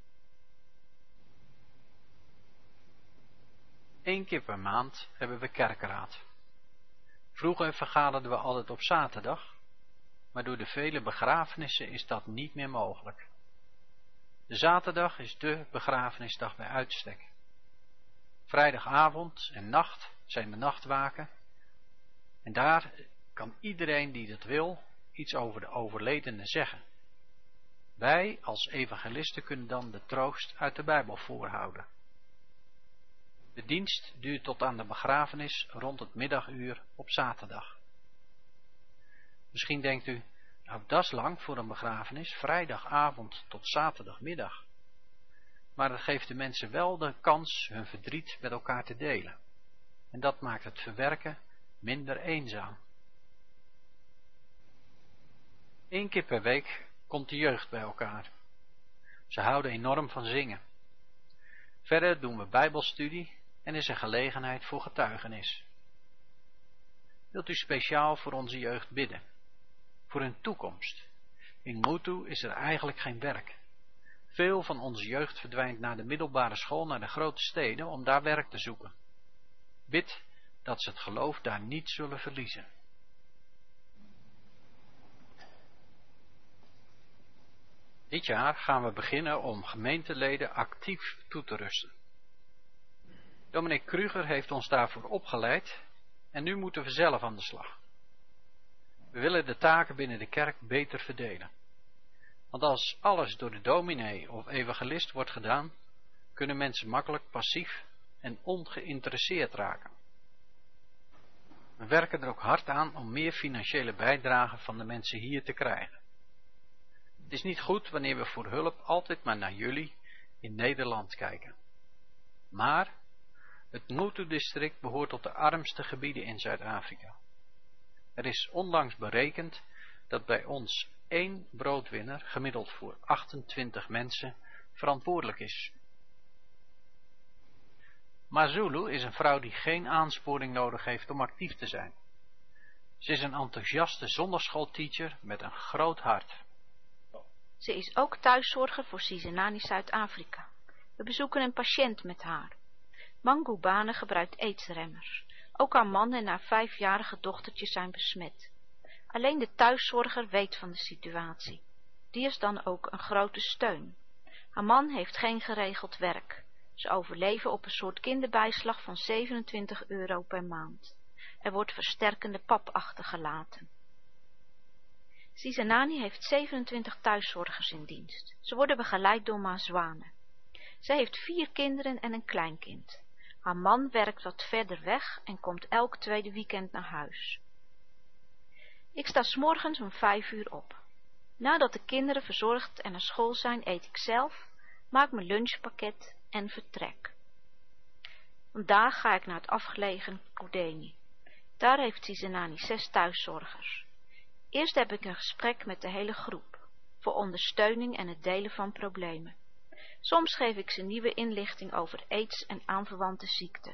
1 keer per maand hebben we kerkenraad. Vroeger vergaderden we altijd op zaterdag, maar door de vele begrafenissen is dat niet meer mogelijk. De zaterdag is de begrafenisdag bij uitstek. Vrijdagavond en nacht zijn de nachtwaken en daar kan iedereen die dat wil iets over de overledene zeggen. Wij als evangelisten kunnen dan de troost uit de Bijbel voorhouden. De dienst duurt tot aan de begrafenis rond het middaguur op zaterdag. Misschien denkt u, nou dat is lang voor een begrafenis, vrijdagavond tot zaterdagmiddag. Maar dat geeft de mensen wel de kans hun verdriet met elkaar te delen. En dat maakt het verwerken minder eenzaam. 1 keer per week komt de jeugd bij elkaar. Ze houden enorm van zingen. Verder doen we bijbelstudie en is er gelegenheid voor getuigenis. Wilt u speciaal voor onze jeugd bidden? Voor hun toekomst. In Mutu is er eigenlijk geen werk. Veel van onze jeugd verdwijnt na de middelbare school naar de grote steden om daar werk te zoeken. Bid dat ze het geloof daar niet zullen verliezen. Dit jaar gaan we beginnen om gemeenteleden actief toe te rusten. Dominee Kruger heeft ons daarvoor opgeleid en nu moeten we zelf aan de slag. We willen de taken binnen de kerk beter verdelen. Want als alles door de dominee of evangelist wordt gedaan, kunnen mensen makkelijk passief en ongeïnteresseerd raken. We werken er ook hard aan om meer financiële bijdrage van de mensen hier te krijgen. Het is niet goed wanneer we voor hulp altijd maar naar jullie in Nederland kijken. Maar het Mutu-district behoort tot de armste gebieden in Zuid-Afrika. Er is onlangs berekend dat bij ons 1 broodwinner gemiddeld voor 28 mensen verantwoordelijk is. Mazulu is een vrouw die geen aansporing nodig heeft om actief te zijn. Ze is een enthousiaste zondagschoolteacher met een groot hart. Ze is ook thuiszorger voor Sizanani Zuid-Afrika. We bezoeken een patiënt met haar. Mangubane gebruikt aidsremmers. Ook haar man en haar 5-jarige dochtertje zijn besmet. Alleen de thuiszorger weet van de situatie. Die is dan ook een grote steun. Haar man heeft geen geregeld werk. Ze overleven op een soort kinderbijslag van €27 per maand. Er wordt versterkende pap achtergelaten. Sizanani heeft 27 thuiszorgers in dienst. Ze worden begeleid door Mazwane. Zij heeft 4 kinderen en een kleinkind. Haar man werkt wat verder weg en komt elk tweede weekend naar huis. Ik sta 's morgens om 5 uur op. Nadat de kinderen verzorgd en naar school zijn, eet ik zelf, maak mijn lunchpakket en vertrek. Vandaag ga ik naar het afgelegen Kudeni. Daar heeft Sizanani 6 thuiszorgers. Eerst heb ik een gesprek met de hele groep, voor ondersteuning en het delen van problemen. Soms geef ik ze nieuwe inlichting over aids en aanverwante ziekten.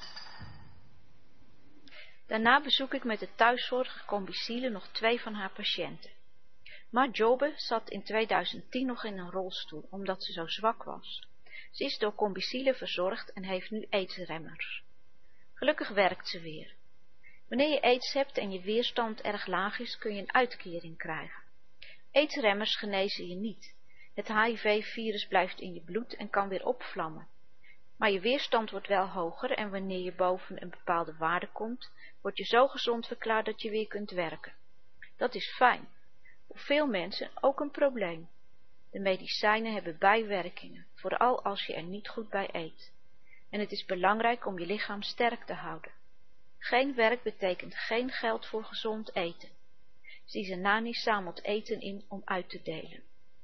Daarna bezoek ik met de thuiszorger Combicile nog 2 van haar patiënten. Majobe zat in 2010 nog in een rolstoel, omdat ze zo zwak was. Ze is door Combicile verzorgd en heeft nu aidsremmers. Gelukkig werkt ze weer. Wanneer je aids hebt en je weerstand erg laag is, kun je een uitkering krijgen. Aidsremmers genezen je niet. Het HIV-virus blijft in je bloed en kan weer opvlammen. Maar je weerstand wordt wel hoger en wanneer je boven een bepaalde waarde komt, word je zo gezond verklaard dat je weer kunt werken. Dat is fijn. Voor veel mensen ook een probleem. De medicijnen hebben bijwerkingen, vooral als je er niet goed bij eet. En het is belangrijk om je lichaam sterk te houden. Geen werk betekent geen geld voor gezond eten. Sizanani zamelt eten in om uit te delen.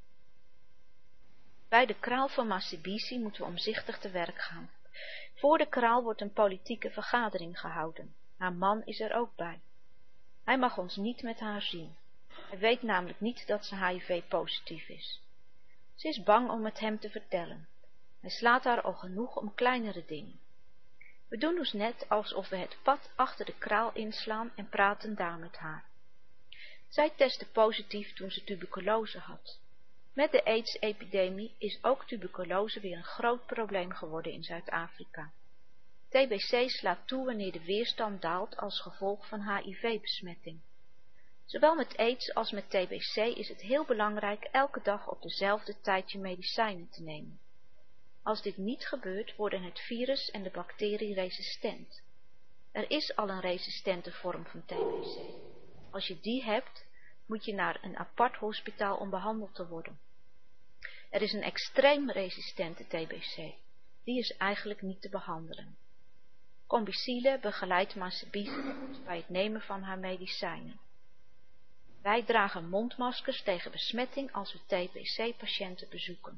Bij de kraal van Masibisi moeten we omzichtig te werk gaan. Voor de kraal wordt een politieke vergadering gehouden. Haar man is er ook bij. Hij mag ons niet met haar zien. Hij weet namelijk niet dat ze HIV-positief is. Ze is bang om het hem te vertellen. Hij slaat haar al genoeg om kleinere dingen. We doen dus net alsof we het pad achter de kraal inslaan en praten daar met haar. Zij testte positief toen ze tuberculose had. Met de AIDS-epidemie is ook tuberculose weer een groot probleem geworden in Zuid-Afrika. TBC slaat toe wanneer de weerstand daalt als gevolg van HIV-besmetting. Zowel met AIDS als met TBC is het heel belangrijk elke dag op dezelfde tijd je medicijnen te nemen. Als dit niet gebeurt, worden het virus en de bacterie resistent. Er is al een resistente vorm van TBC. Als je die hebt, moet je naar een apart hospitaal om behandeld te worden. Er is een extreem resistente TBC. Die is eigenlijk niet te behandelen. Combicile begeleidt Masibisi bij het nemen van haar medicijnen. Wij dragen mondmaskers tegen besmetting als we TBC-patiënten bezoeken.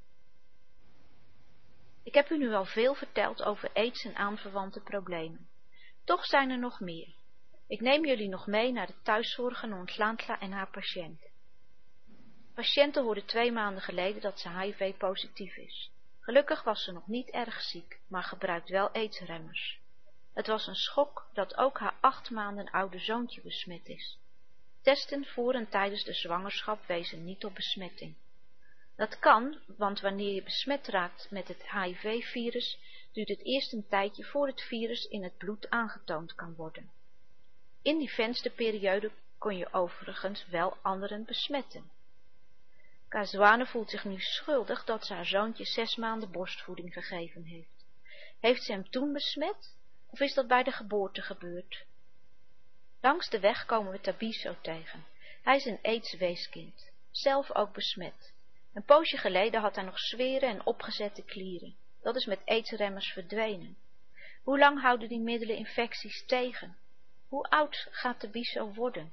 Ik heb u nu al veel verteld over AIDS en aanverwante problemen. Toch zijn er nog meer. Ik neem jullie nog mee naar de thuiszorg van Nhlanhla en haar patiënten. De patiënte hoorde 2 maanden geleden dat ze HIV-positief is. Gelukkig was ze nog niet erg ziek, maar gebruikt wel aidsremmers. Het was een schok dat ook haar 8 maanden oude zoontje besmet is. Testen voor en tijdens de zwangerschap wezen niet op besmetting. Dat kan, want wanneer je besmet raakt met het HIV-virus, duurt het eerst een tijdje voor het virus in het bloed aangetoond kan worden. In die vensterperiode kon je overigens wel anderen besmetten. Kazwane voelt zich nu schuldig dat ze haar zoontje 6 maanden borstvoeding gegeven heeft. Heeft ze hem toen besmet, of is dat bij de geboorte gebeurd? Langs de weg komen we Tabiso tegen. Hij is een AIDS-weeskind, zelf ook besmet. Een poosje geleden had hij nog zweren en opgezette klieren. Dat is met aidsremmers verdwenen. Hoe lang houden die middelen infecties tegen? Hoe oud gaat Tabiso worden?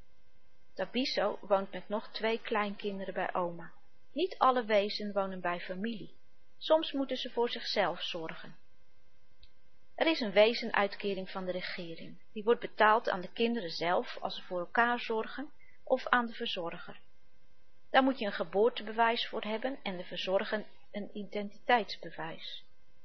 Tabiso woont met nog 2 kleinkinderen bij oma. Niet alle wezen wonen bij familie. Soms moeten ze voor zichzelf zorgen. Er is een wezenuitkering van de regering. Die wordt betaald aan de kinderen zelf als ze voor elkaar zorgen of aan de verzorger. Daar moet je een geboortebewijs voor hebben en de verzorger een identiteitsbewijs.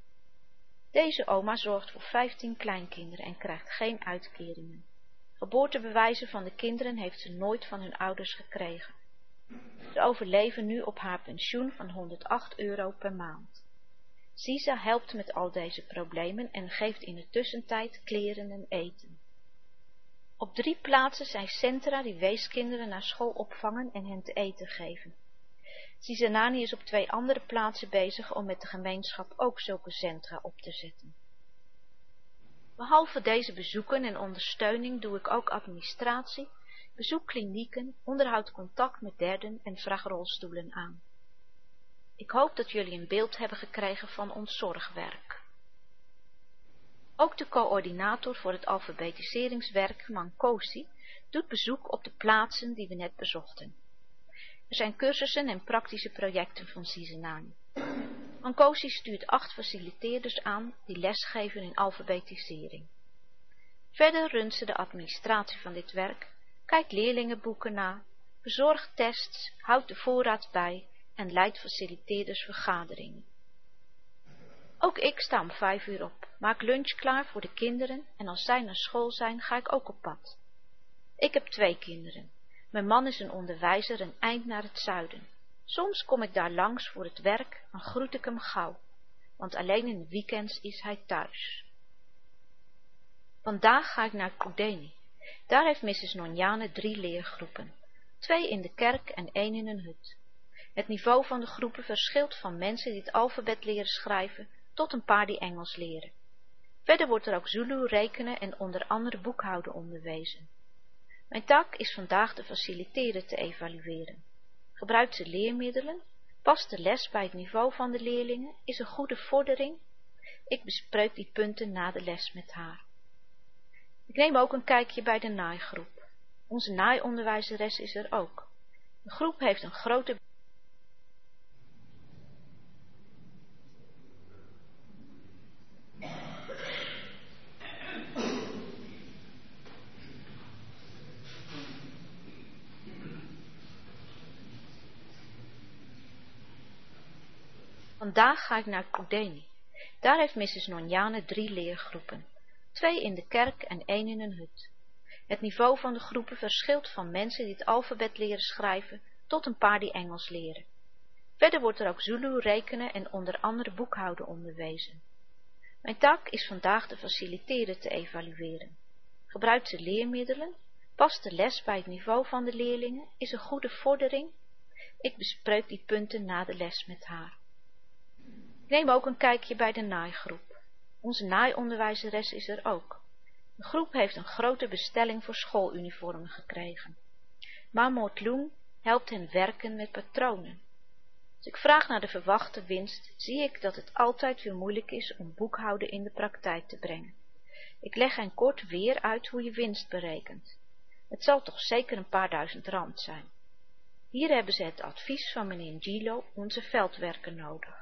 Deze oma zorgt voor 15 kleinkinderen en krijgt geen uitkeringen. Geboortebewijzen van de kinderen heeft ze nooit van hun ouders gekregen. Ze overleven nu op haar pensioen van €108 per maand. Sisa helpt met al deze problemen en geeft in de tussentijd kleren en eten. Op 3 plaatsen zijn centra die weeskinderen naar school opvangen en hen te eten geven. Sizanani is op 2 andere plaatsen bezig om met de gemeenschap ook zulke centra op te zetten. Behalve deze bezoeken en ondersteuning doe ik ook administratie, bezoek klinieken, onderhoud contact met derden en vraag rolstoelen aan. Ik hoop dat jullie een beeld hebben gekregen van ons zorgwerk. Ook de coördinator voor het alfabetiseringswerk, Mankosi, doet bezoek op de plaatsen die we net bezochten. Er zijn cursussen en praktische projecten van Sizanani. Mankosi stuurt 8 faciliteerders aan die lesgeven in alfabetisering. Verder runt ze de administratie van dit werk, kijkt leerlingenboeken na, verzorgt tests, houdt de voorraad bij en leidt faciliteerders vergaderingen. Ook ik sta om 5 uur op, maak lunch klaar voor de kinderen en als zij naar school zijn, ga ik ook op pad. Ik heb 2 kinderen. Mijn man is een onderwijzer een eind naar het zuiden. Soms kom ik daar langs voor het werk, dan groet ik hem gauw, want alleen in de weekends is hij thuis. Vandaag ga ik naar Kudeni. Daar heeft Mrs. Nonyane 3 leergroepen. 2 in de kerk en 1 in een hut. Het niveau van de groepen verschilt van mensen die het alfabet leren schrijven tot een paar die Engels leren. Verder wordt er ook Zulu, rekenen en onder andere boekhouden onderwezen. Mijn taak is vandaag de faciliteren te evalueren. Gebruikt ze leermiddelen? Past de les bij het niveau van de leerlingen? Is een goede vordering? Ik bespreek die punten na de les met haar. Ik neem ook een kijkje bij de naaigroep. Onze naaionderwijzeres is er ook. De groep heeft een grote... Vandaag ga ik naar Kudeni. Daar heeft Mrs. Nonjane 3 leergroepen. 2 in de kerk en 1 in een hut. Het niveau van de groepen verschilt van mensen die het alfabet leren schrijven tot een paar die Engels leren. Verder wordt er ook Zulu, rekenen en onder andere boekhouden onderwezen. Mijn taak is vandaag de faciliteren te evalueren. Gebruikt ze leermiddelen? Past de les bij het niveau van de leerlingen? Is een goede vordering? Ik bespreek die punten na de les met haar. Ik neem ook een kijkje bij de naaigroep. Onze naaionderwijzeres is er ook. De groep heeft een grote bestelling voor schooluniformen gekregen. Mahmoud Loen helpt hen werken met patronen. Als ik vraag naar de verwachte winst, zie ik dat het altijd weer moeilijk is om boekhouden in de praktijk te brengen. Ik leg hen kort weer uit hoe je winst berekent. Het zal toch zeker een paar duizend rand zijn. Hier hebben ze het advies van meneer Gilo, onze veldwerker, nodig.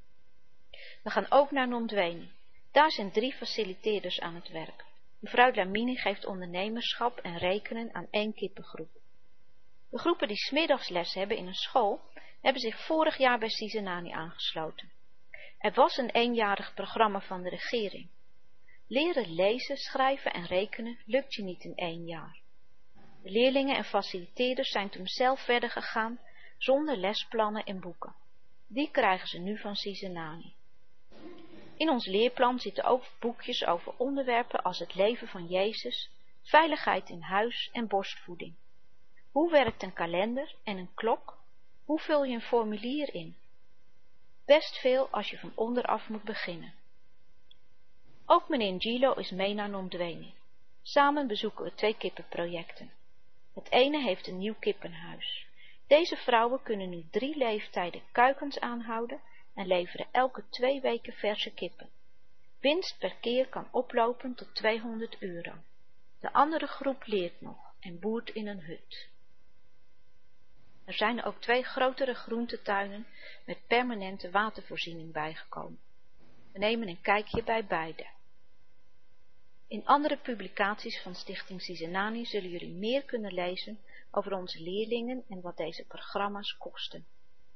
We gaan ook naar Nondweni. Daar zijn 3 faciliteerders aan het werk. Mevrouw Lamini geeft ondernemerschap en rekenen aan 1 kippengroep. De groepen die 's middags les hebben in een school, hebben zich vorig jaar bij Sizanani aangesloten. Er was een eenjarig programma van de regering. Leren lezen, schrijven en rekenen lukt je niet in 1 jaar. De leerlingen en faciliteerders zijn toen zelf verder gegaan, zonder lesplannen en boeken. Die krijgen ze nu van Sizanani. In ons leerplan zitten ook boekjes over onderwerpen als het leven van Jezus, veiligheid in huis en borstvoeding. Hoe werkt een kalender en een klok? Hoe vul je een formulier in? Best veel als je van onderaf moet beginnen. Ook meneer Gilo is mee naar Nondweni. Samen bezoeken we 2 kippenprojecten. Het ene heeft een nieuw kippenhuis. Deze vrouwen kunnen nu 3 leeftijden kuikens aanhouden en leveren elke 2 weken verse kippen. Winst per keer kan oplopen tot €200. De andere groep leert nog en boert in een hut. Er zijn ook 2 grotere groentetuinen met permanente watervoorziening bijgekomen. We nemen een kijkje bij beide. In andere publicaties van Stichting Sizanani zullen jullie meer kunnen lezen over onze leerlingen en wat deze programma's kosten.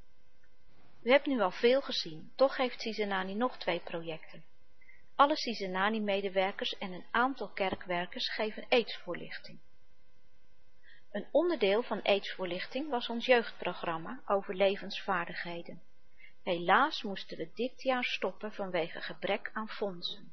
U hebt nu al veel gezien, toch heeft Sizanani nog 2 projecten. Alle Sizanani-medewerkers en een aantal kerkwerkers geven aidsvoorlichting. Een onderdeel van aidsvoorlichting was ons jeugdprogramma over levensvaardigheden. Helaas moesten we dit jaar stoppen vanwege gebrek aan fondsen.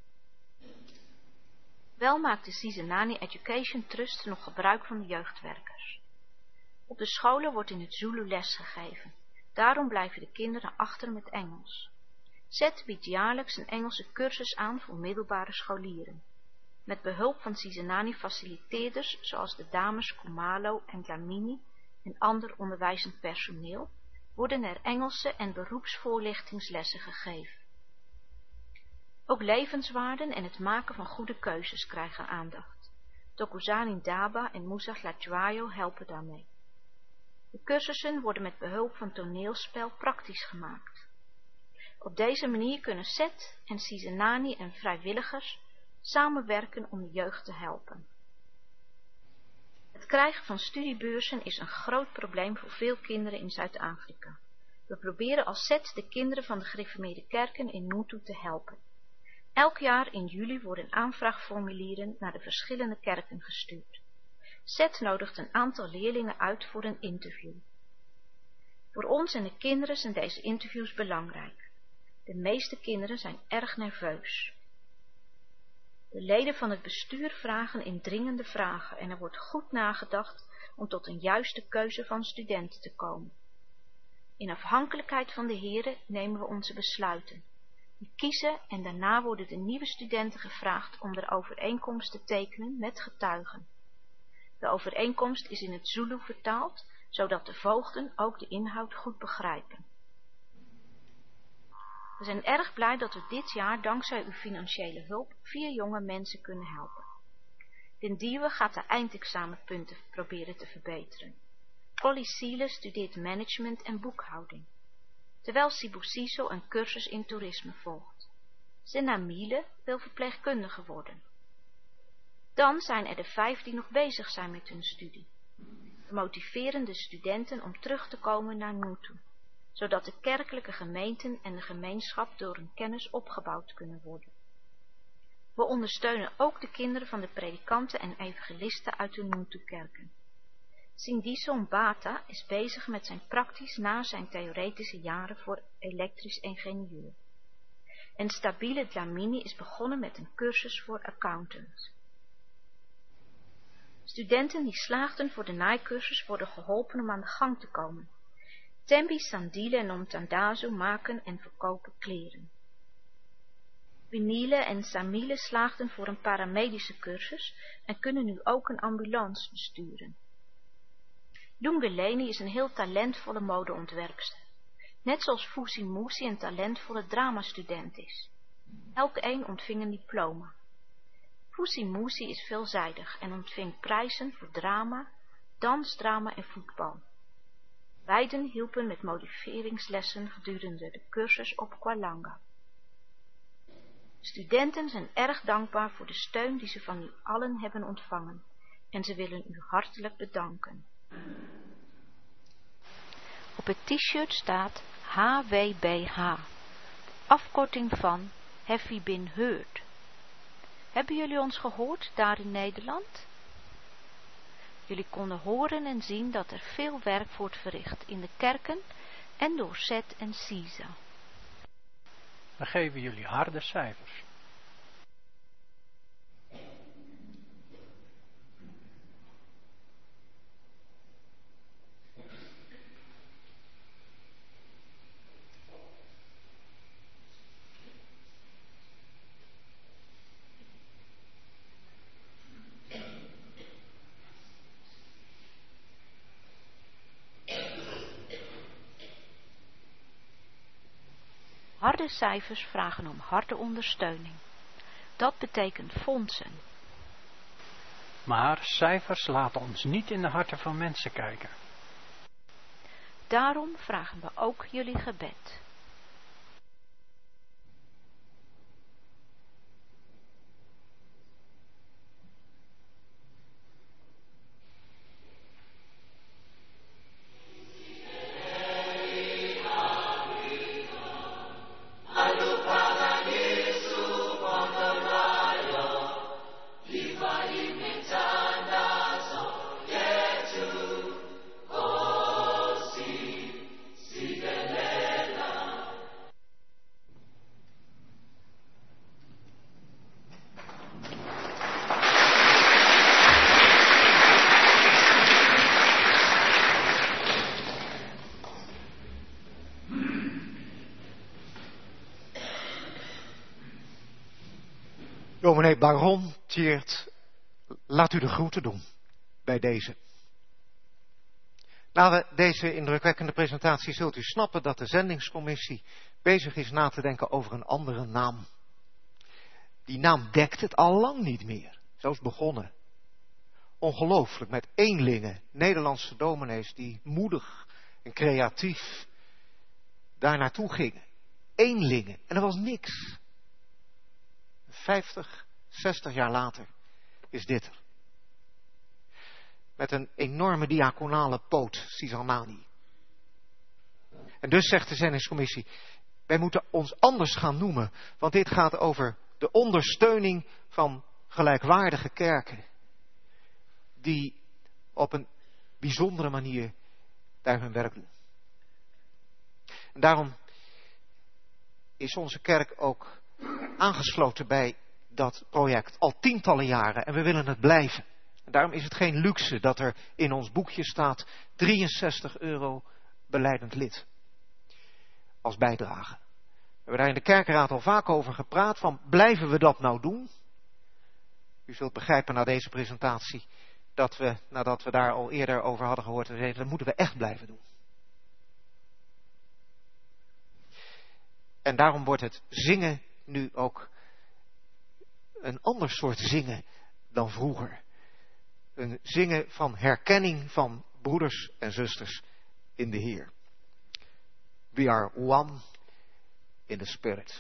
Wel maakt de Sizanani Education Trust nog gebruik van de jeugdwerkers. Op de scholen wordt in het Zulu les gegeven. Daarom blijven de kinderen achter met Engels. ZET biedt jaarlijks een Engelse cursus aan voor middelbare scholieren. Met behulp van Sizanani-faciliteerders zoals de dames Kumalo en Lamini en ander onderwijzend personeel worden er Engelse en beroepsvoorlichtingslessen gegeven. Ook levenswaarden en het maken van goede keuzes krijgen aandacht. Tokozani Daba en Musa Latjuayo helpen daarmee. De cursussen worden met behulp van toneelspel praktisch gemaakt. Op deze manier kunnen ZET en Sizanani en vrijwilligers samenwerken om de jeugd te helpen. Het krijgen van studiebeurzen is een groot probleem voor veel kinderen in Zuid-Afrika. We proberen als ZET de kinderen van de gereformeerde kerken in Noto te helpen. Elk jaar in juli worden aanvraagformulieren naar de verschillende kerken gestuurd. ZET nodigt een aantal leerlingen uit voor een interview. Voor ons en de kinderen zijn deze interviews belangrijk. De meeste kinderen zijn erg nerveus. De leden van het bestuur vragen indringende vragen en er wordt goed nagedacht om tot een juiste keuze van studenten te komen. In afhankelijkheid van de Heere nemen we onze besluiten. We kiezen en daarna worden de nieuwe studenten gevraagd om de overeenkomst te tekenen met getuigen. De overeenkomst is in het Zulu vertaald, zodat de voogden ook de inhoud goed begrijpen. We zijn erg blij dat we dit jaar dankzij uw financiële hulp 4 jonge mensen kunnen helpen. Den Diewe gaat de eindexamenpunten proberen te verbeteren. Polly Siele studeert management en boekhouding, terwijl Sibusiso een cursus in toerisme volgt. Senna Miele wil verpleegkundige worden. Dan zijn er de 5 die nog bezig zijn met hun studie. We motiveren de studenten om terug te komen naar Nutu, zodat de kerkelijke gemeenten en de gemeenschap door hun kennis opgebouwd kunnen worden. We ondersteunen ook de kinderen van de predikanten en evangelisten uit de Nutu-kerken. Sindiso Mbata is bezig met zijn praktisch na zijn theoretische jaren voor elektrisch ingenieur. En Stabile Dlamini is begonnen met een cursus voor accountant. Studenten die slaagden voor de naaicursus worden geholpen om aan de gang te komen. Tembi, Sandile en Omtandazo maken en verkopen kleren. Winile en Samile slaagden voor een paramedische cursus en kunnen nu ook een ambulance besturen. Lungeleni is een heel talentvolle modeontwerpster, net zoals Fusi Musi een talentvolle dramastudent is. Elk een ontving een diploma. Fusi Musi is veelzijdig en ontving prijzen voor drama, dansdrama en voetbal. Beiden hielpen met motiveringslessen gedurende de cursus op Kwalanga. Studenten zijn erg dankbaar voor de steun die ze van u allen hebben ontvangen en ze willen u hartelijk bedanken. Op het t-shirt staat HWBH, afkorting van Have we been heard. Hebben jullie ons gehoord daar in Nederland? Jullie konden horen en zien dat er veel werk wordt verricht in de kerken en door Seth en Sisa. We geven jullie harde cijfers. Harde cijfers vragen om harde ondersteuning. Dat betekent fondsen. Maar cijfers laten ons niet in de harten van mensen kijken. Daarom vragen we ook jullie gebed. Dominee Baron Tjeerd, laat u de groeten doen bij deze. Na deze indrukwekkende presentatie zult u snappen dat de zendingscommissie bezig is na te denken over een andere naam. Die naam dekt het al lang niet meer. Zo is begonnen. Ongelooflijk, met eenlingen, Nederlandse dominees die moedig en creatief daar naartoe gingen. Eenlingen. En er was niks. 50, 60 jaar later is dit er. Met een enorme diaconale poot, Sisalmani. En dus zegt de zendingscommissie, wij moeten ons anders gaan noemen, want dit gaat over de ondersteuning van gelijkwaardige kerken, die op een bijzondere manier daar hun werk doen. En daarom is onze kerk ook aangesloten bij dat project al tientallen jaren en we willen het blijven. En daarom is het geen luxe dat er in ons boekje staat €63 belijdend lid. als bijdrage. We hebben daar in de kerkenraad al vaak over gepraat, van blijven we dat nou doen? U zult begrijpen na deze presentatie dat we, nadat we daar al eerder over hadden gehoord, dat moeten we echt blijven doen. En daarom wordt het zingen nu ook een ander soort zingen dan vroeger. Een zingen van herkenning van broeders en zusters in de Heer. We are one in the Spirit.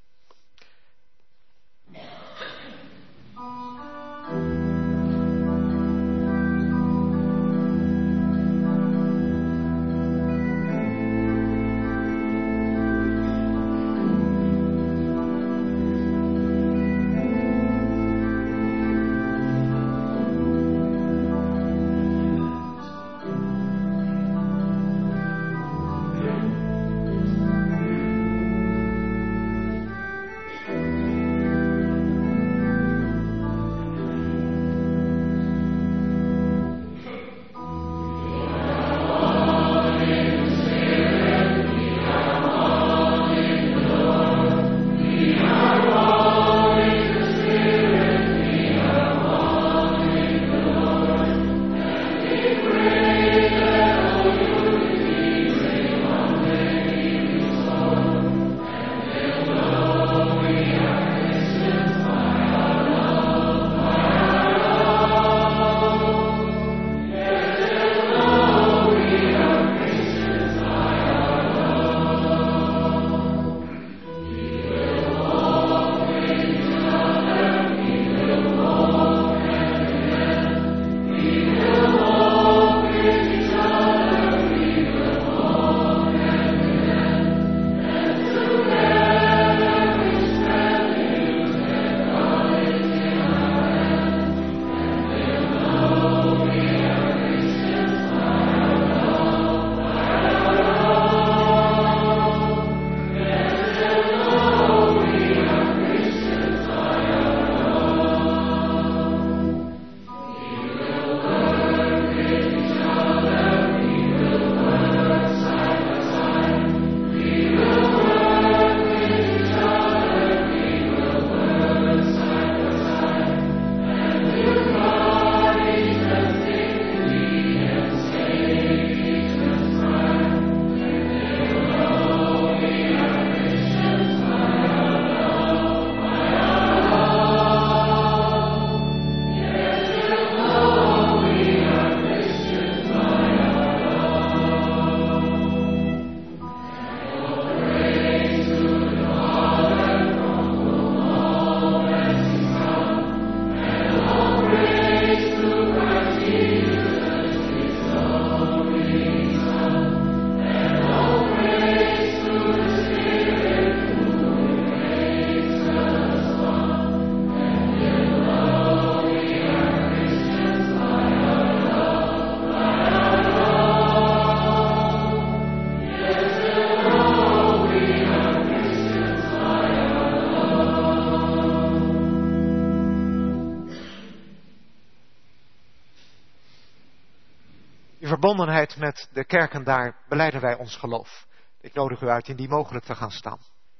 verbondenheid met de kerken daar belijden wij ons geloof. Ik nodig u uit in die mogelijk te gaan staan.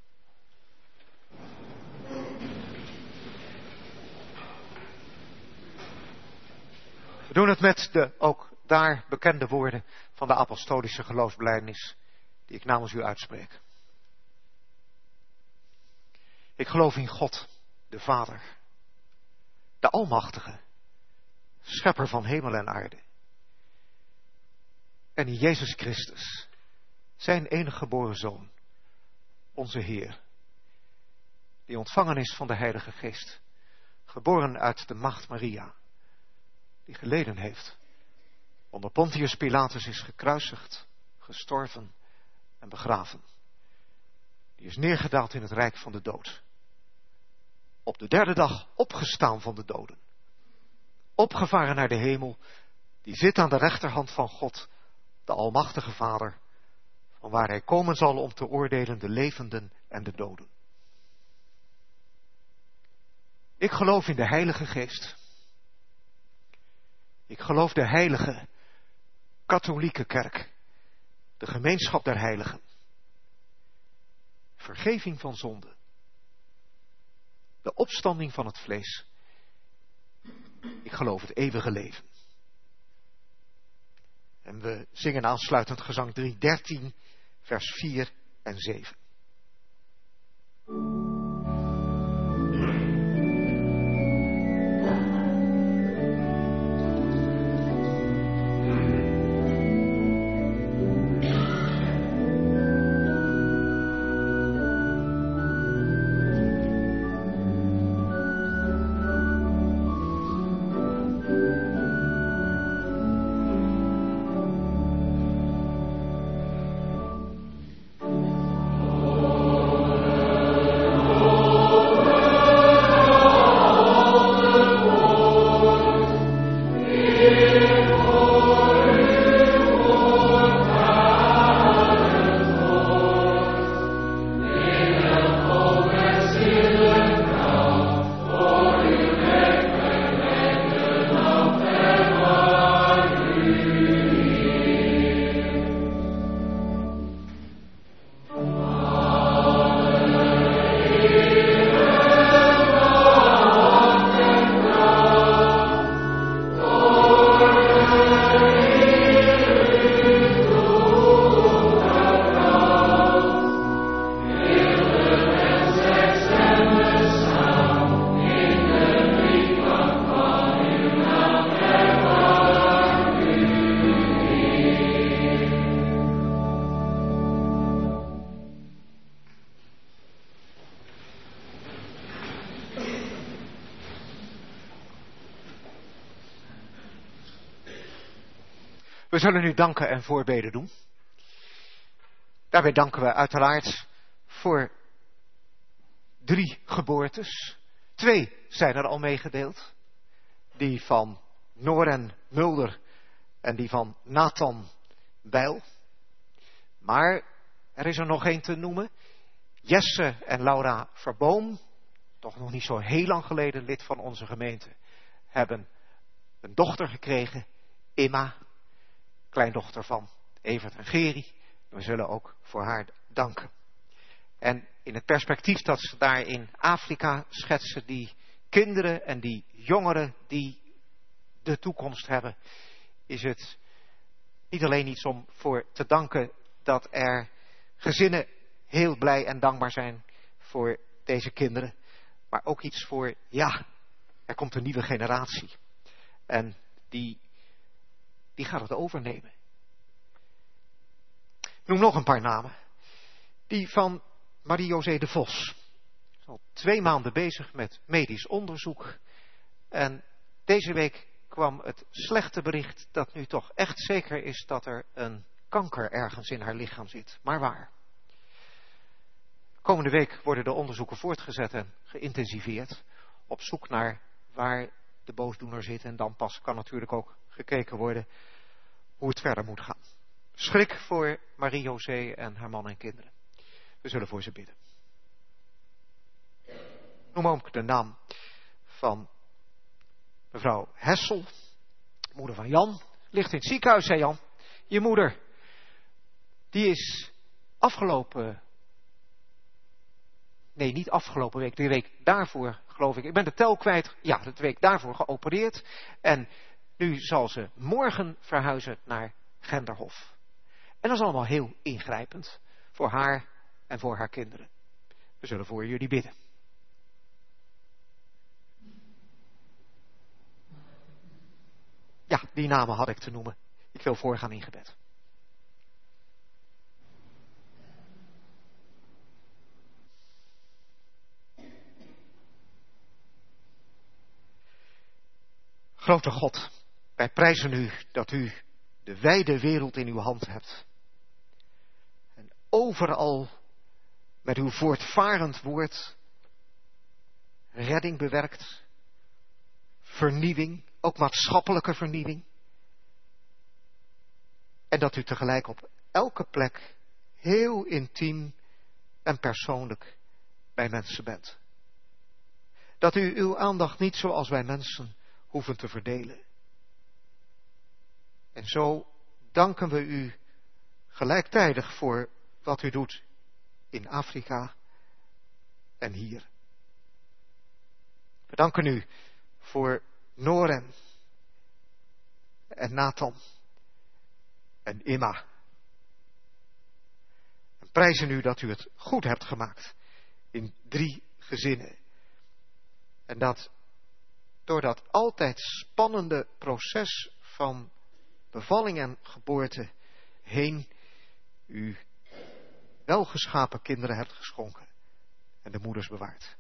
We doen het met de ook daar bekende woorden van de apostolische geloofsbelijdenis die ik namens u uitspreek. Ik geloof in God, de Vader, de Almachtige, schepper van hemel en aarde. En in Jezus Christus, zijn enige geboren Zoon, onze Heer, die ontvangen is van de Heilige Geest, geboren uit de maagd Maria, die geleden heeft, onder Pontius Pilatus is gekruisigd, gestorven en begraven. Die is neergedaald in het rijk van de dood. Op de derde dag opgestaan van de doden. Opgevaren naar de hemel, die zit aan de rechterhand van God, de Almachtige Vader, van waar hij komen zal om te oordelen de levenden en de doden. Ik geloof in de Heilige Geest. Ik geloof de heilige, katholieke kerk, de gemeenschap der heiligen. vergeving van zonde. De opstanding van het vlees. Ik geloof het eeuwige leven. En we zingen aansluitend gezang 313, vers 4 en 7. We zullen nu danken en voorbeden doen. Daarbij danken we uiteraard voor 3 geboortes. 2 zijn er al meegedeeld. Die van Noren Mulder en die van Nathan Bijl. Maar er is er nog één te noemen. Jesse en Laura Verboom, toch nog niet zo heel lang geleden lid van onze gemeente, hebben een dochter gekregen, Emma, kleindochter van Evert en Geri. We zullen ook voor haar danken. En in het perspectief dat ze daar in Afrika schetsen, die kinderen en die jongeren die de toekomst hebben, is het niet alleen iets om voor te danken dat er gezinnen heel blij en dankbaar zijn voor deze kinderen, maar ook iets voor, ja, er komt een nieuwe generatie. En die gaat het overnemen. Ik noem nog een paar namen. Die van Marie-José de Vos. Is al 2 maanden bezig met medisch onderzoek. En deze week kwam het slechte bericht dat nu toch echt zeker is dat er een kanker ergens in haar lichaam zit. Maar waar? Komende week worden de onderzoeken voortgezet en geïntensiveerd. Op zoek naar waar de boosdoener zit. En dan pas kan natuurlijk ook gekeken worden hoe het verder moet gaan. Schrik voor Marie-José en haar man en kinderen. We zullen voor ze bidden. Noem ook de naam van mevrouw Hessel, moeder van Jan. Ligt in het ziekenhuis, zei Jan. Je moeder, die is niet afgelopen week, de week daarvoor, geloof ik. Ik ben de tel kwijt. Ja, de week daarvoor geopereerd. En nu zal ze morgen verhuizen naar Genderhof. En dat is allemaal heel ingrijpend voor haar en voor haar kinderen. We zullen voor jullie bidden. Ja, die namen had ik te noemen. Ik wil voorgaan in gebed. Grote God, wij prijzen u dat u de wijde wereld in uw hand hebt. En overal met uw voortvarend woord redding bewerkt, vernieuwing, ook maatschappelijke vernieuwing. En dat u tegelijk op elke plek heel intiem en persoonlijk bij mensen bent. Dat u uw aandacht niet zoals wij mensen hoeven te verdelen. En zo danken we u gelijktijdig voor wat u doet in Afrika en hier. We danken u voor Noren en Nathan en Imma. En prijzen u dat u het goed hebt gemaakt in 3 gezinnen. En dat door dat altijd spannende proces van bevalling en geboorte heen u welgeschapen kinderen hebt geschonken en de moeders bewaard.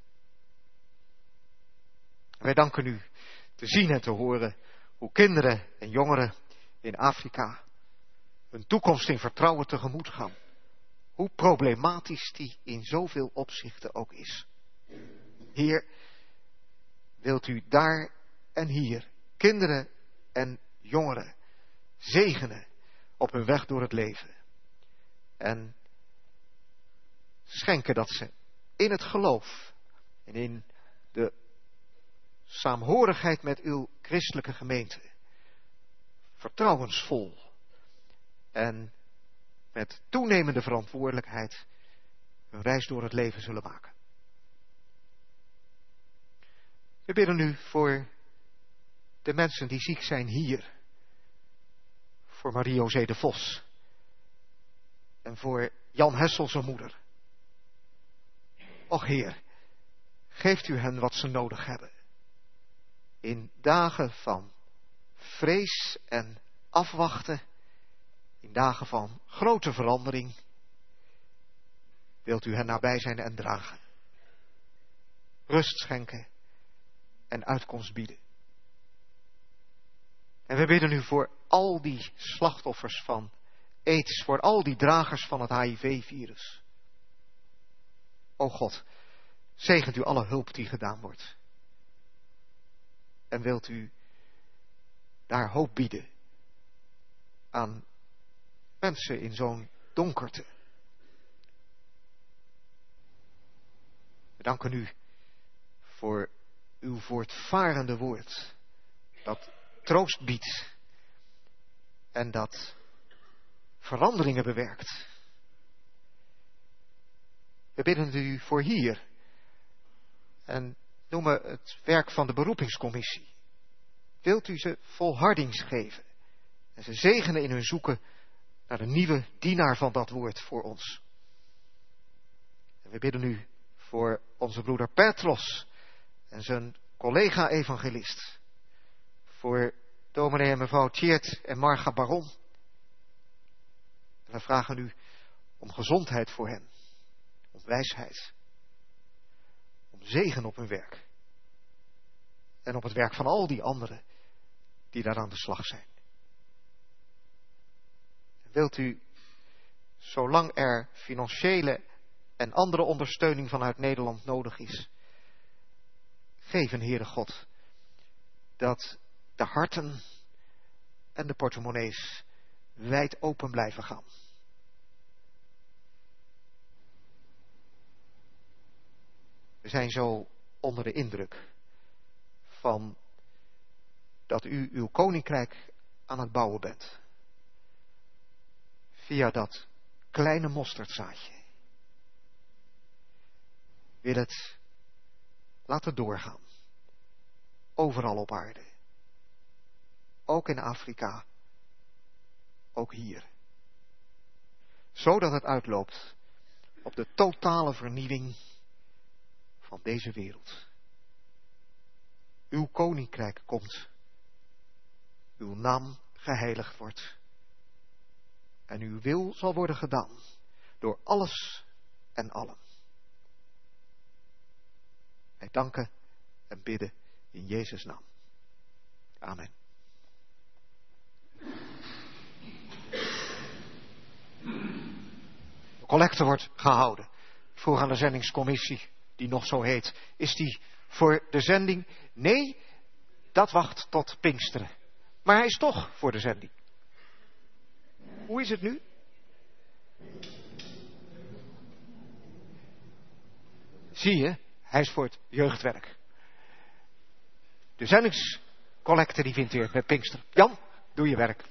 En wij danken u te zien en te horen hoe kinderen en jongeren in Afrika hun toekomst in vertrouwen tegemoet gaan. Hoe problematisch die in zoveel opzichten ook is. Heer, wilt u daar en hier kinderen en jongeren zegenen op hun weg door het leven. En schenken dat ze in het geloof en in de saamhorigheid met uw christelijke gemeente vertrouwensvol en met toenemende verantwoordelijkheid hun reis door het leven zullen maken. We bidden nu voor de mensen die ziek zijn hier. Voor Marie-José de Vos. En voor Jan Hessel zijn moeder. Och Heer, geeft u hen wat ze nodig hebben. In dagen van vrees en afwachten. In dagen van grote verandering. Wilt u hen nabij zijn en dragen. Rust schenken en uitkomst bieden. En we bidden u voor al die slachtoffers van AIDS, voor al die dragers van het HIV-virus. O God, zegent u alle hulp die gedaan wordt. En wilt u daar hoop bieden aan mensen in zo'n donkerte. We danken u voor uw voortvarende woord, dat troost biedt en dat veranderingen bewerkt. We bidden u voor hier en noemen het werk van de beroepingscommissie. Wilt u ze volhardings geven en ze zegenen in hun zoeken naar de nieuwe dienaar van dat woord voor ons. En we bidden u voor onze broeder Petros en zijn collega-evangelist. Voor dominee en mevrouw Tjeerd en Marga Baron. En we vragen u om gezondheid voor hen. Om wijsheid. Om zegen op hun werk. En op het werk van al die anderen die daar aan de slag zijn. Wilt u, zolang er financiële en andere ondersteuning vanuit Nederland nodig is, geven, Heere God, dat de harten en de portemonnees wijd open blijven gaan. We zijn zo onder de indruk van dat u uw koninkrijk aan het bouwen bent. Via dat kleine mosterdzaadje. Wil het laten doorgaan. Overal op aarde. Ook in Afrika. Ook hier. Zodat het uitloopt op de totale vernieuwing van deze wereld. Uw koninkrijk komt. Uw naam geheiligd wordt. En uw wil zal worden gedaan door alles en allen. Wij danken en bidden in Jezus' naam. Amen. De collecte wordt gehouden. Ik vroeg aan de zendingscommissie, die nog zo heet. Is die voor de zending? Nee, dat wacht tot Pinksteren. Maar hij is toch voor de zending. Hoe is het nu? Zie je, hij is voor het jeugdwerk. De zendingscollecte die vindt weer met Pinkster. Jan, doe je werk.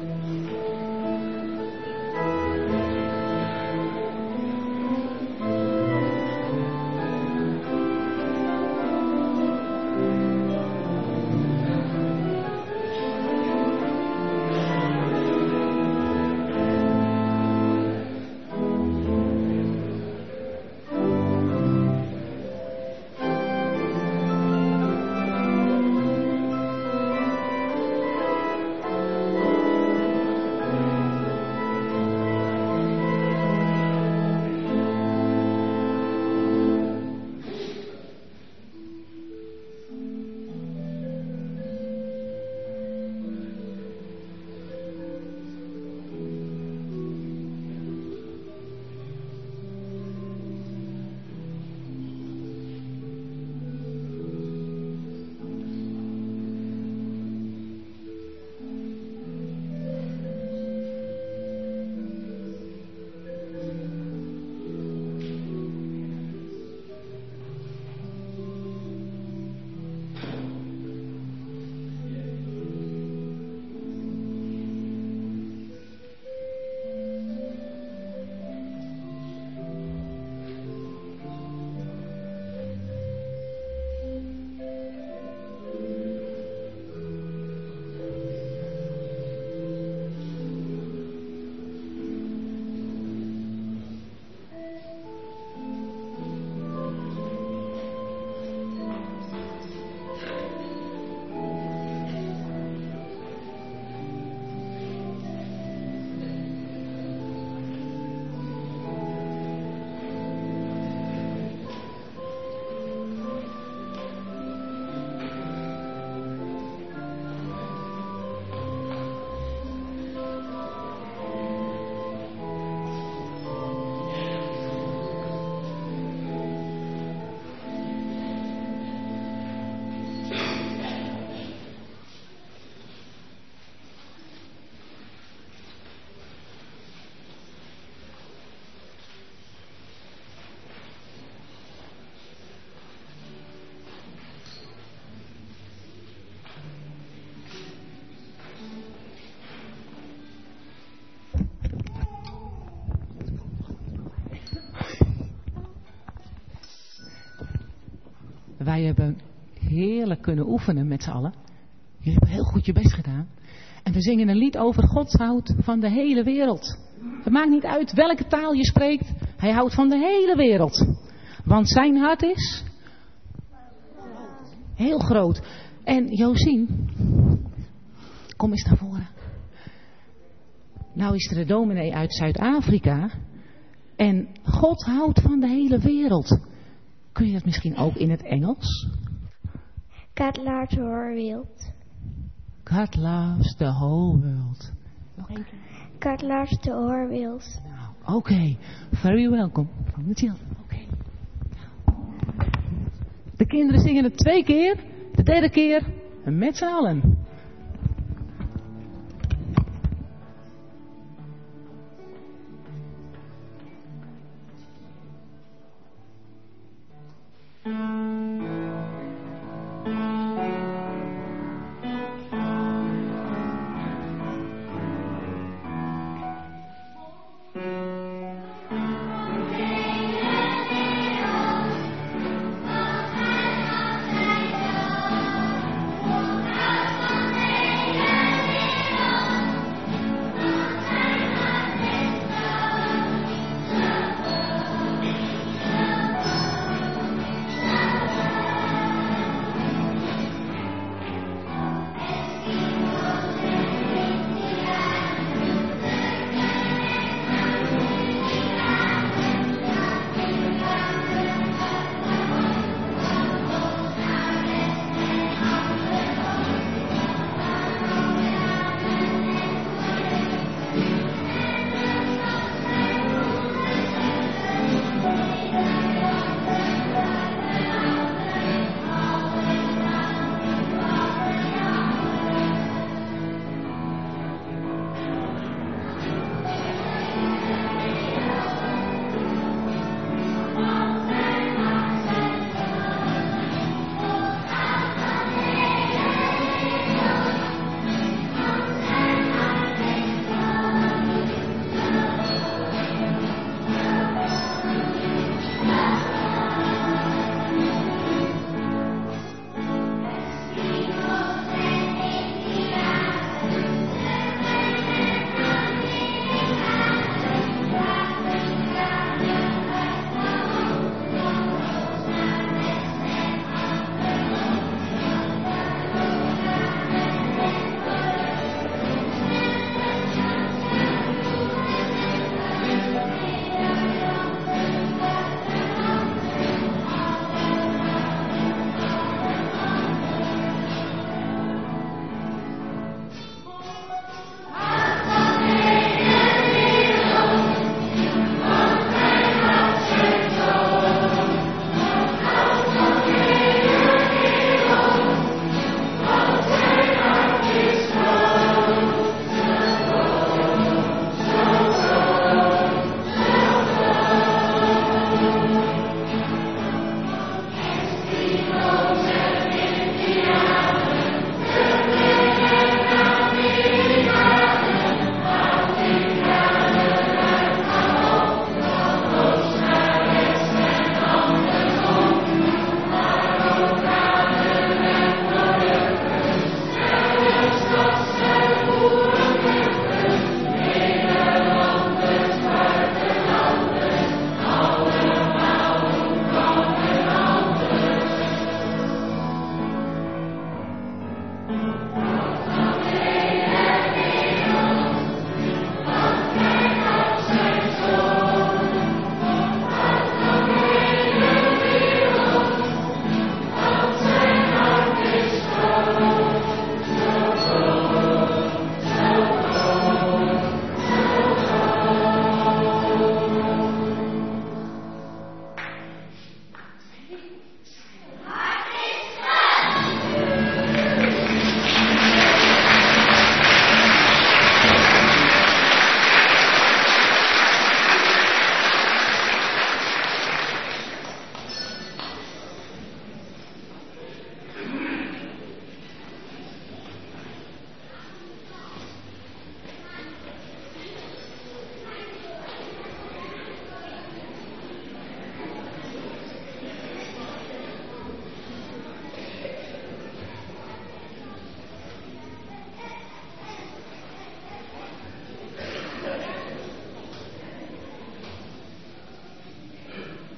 Wij hebben heerlijk kunnen oefenen met z'n allen. Jullie hebben heel goed je best gedaan. En we zingen een lied over Gods houdt van de hele wereld. Het maakt niet uit welke taal je spreekt. Hij houdt van de hele wereld. Want zijn hart is heel groot. En Josien, kom eens naar voren. Nou is er een dominee uit Zuid-Afrika. En God houdt van de hele wereld. Kun je dat misschien ook in het Engels? God loves the whole world. God loves the whole world. Okay. God loves the whole world. Nou, oké. Very welcome from the children. Okay. De kinderen zingen het 2 keer. De 3e keer met z'n allen. Bye.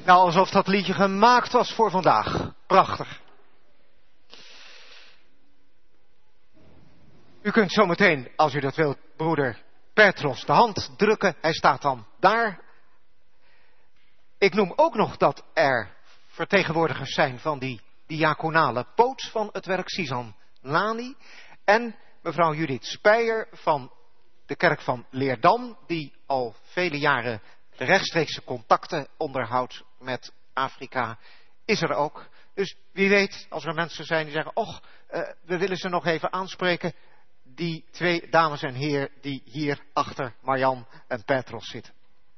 Nou, alsof dat liedje gemaakt was voor vandaag. Prachtig. U kunt zometeen, als u dat wilt, broeder Petros de hand drukken. Hij staat dan daar. Ik noem ook nog dat er vertegenwoordigers zijn van die diaconale poot van het werk Sisan Lani. En mevrouw Judith Speyer van de kerk van Leerdam, die al vele jaren de rechtstreekse contacten onderhoudt met Afrika, is er ook. Dus wie weet, als er mensen zijn die zeggen, och, we willen ze nog even aanspreken. Die twee dames en heren die hier achter Marjan en Petros zitten.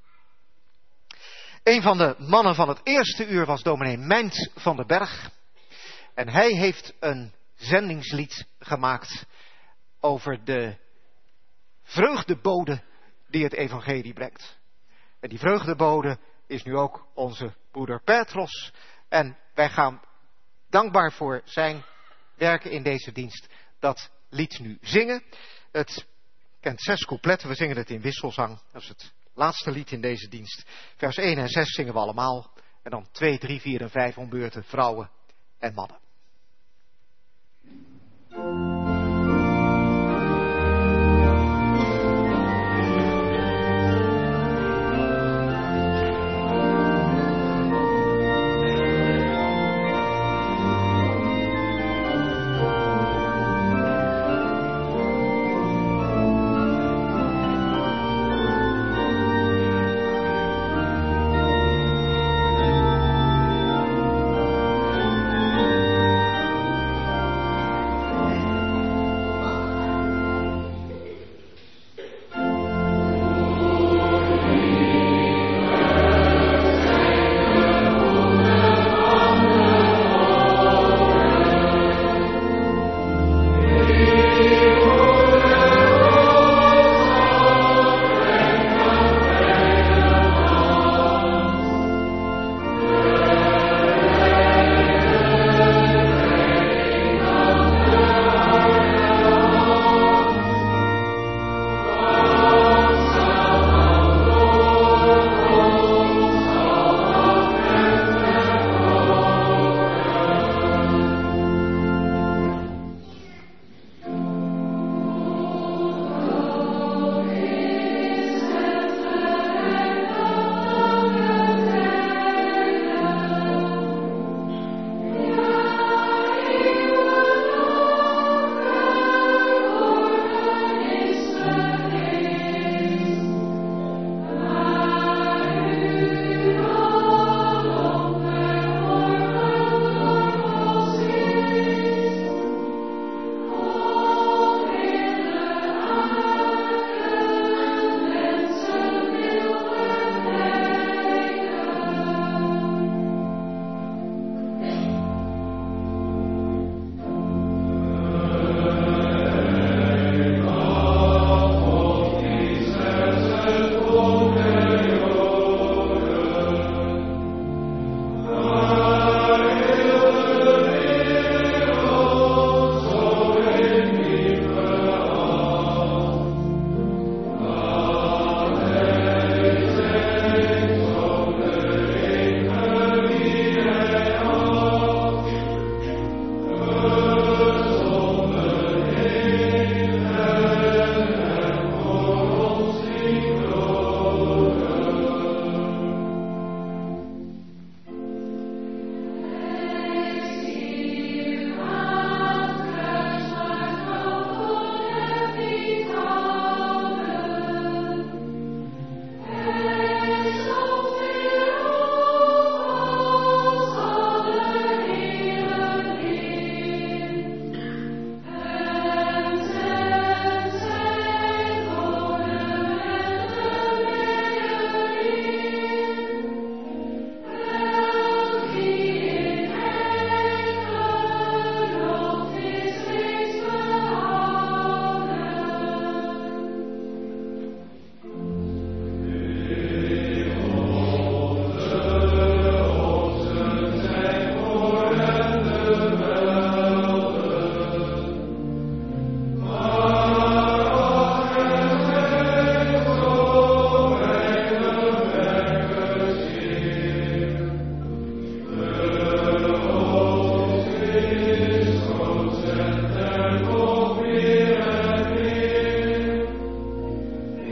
Een van de mannen van het eerste uur was dominee Mijnt van den Berg. En hij heeft een zendingslied gemaakt over de vreugdebode die het evangelie brengt. En die vreugdebode is nu ook onze broeder Petros. En wij gaan dankbaar voor zijn werken in deze dienst dat lied nu zingen. Het kent 6 coupletten, we zingen het in wisselzang. Dat is het laatste lied in deze dienst. Vers 1 en 6 zingen we allemaal. En dan 2, 3, 4 en 5 om beurten, vrouwen en mannen.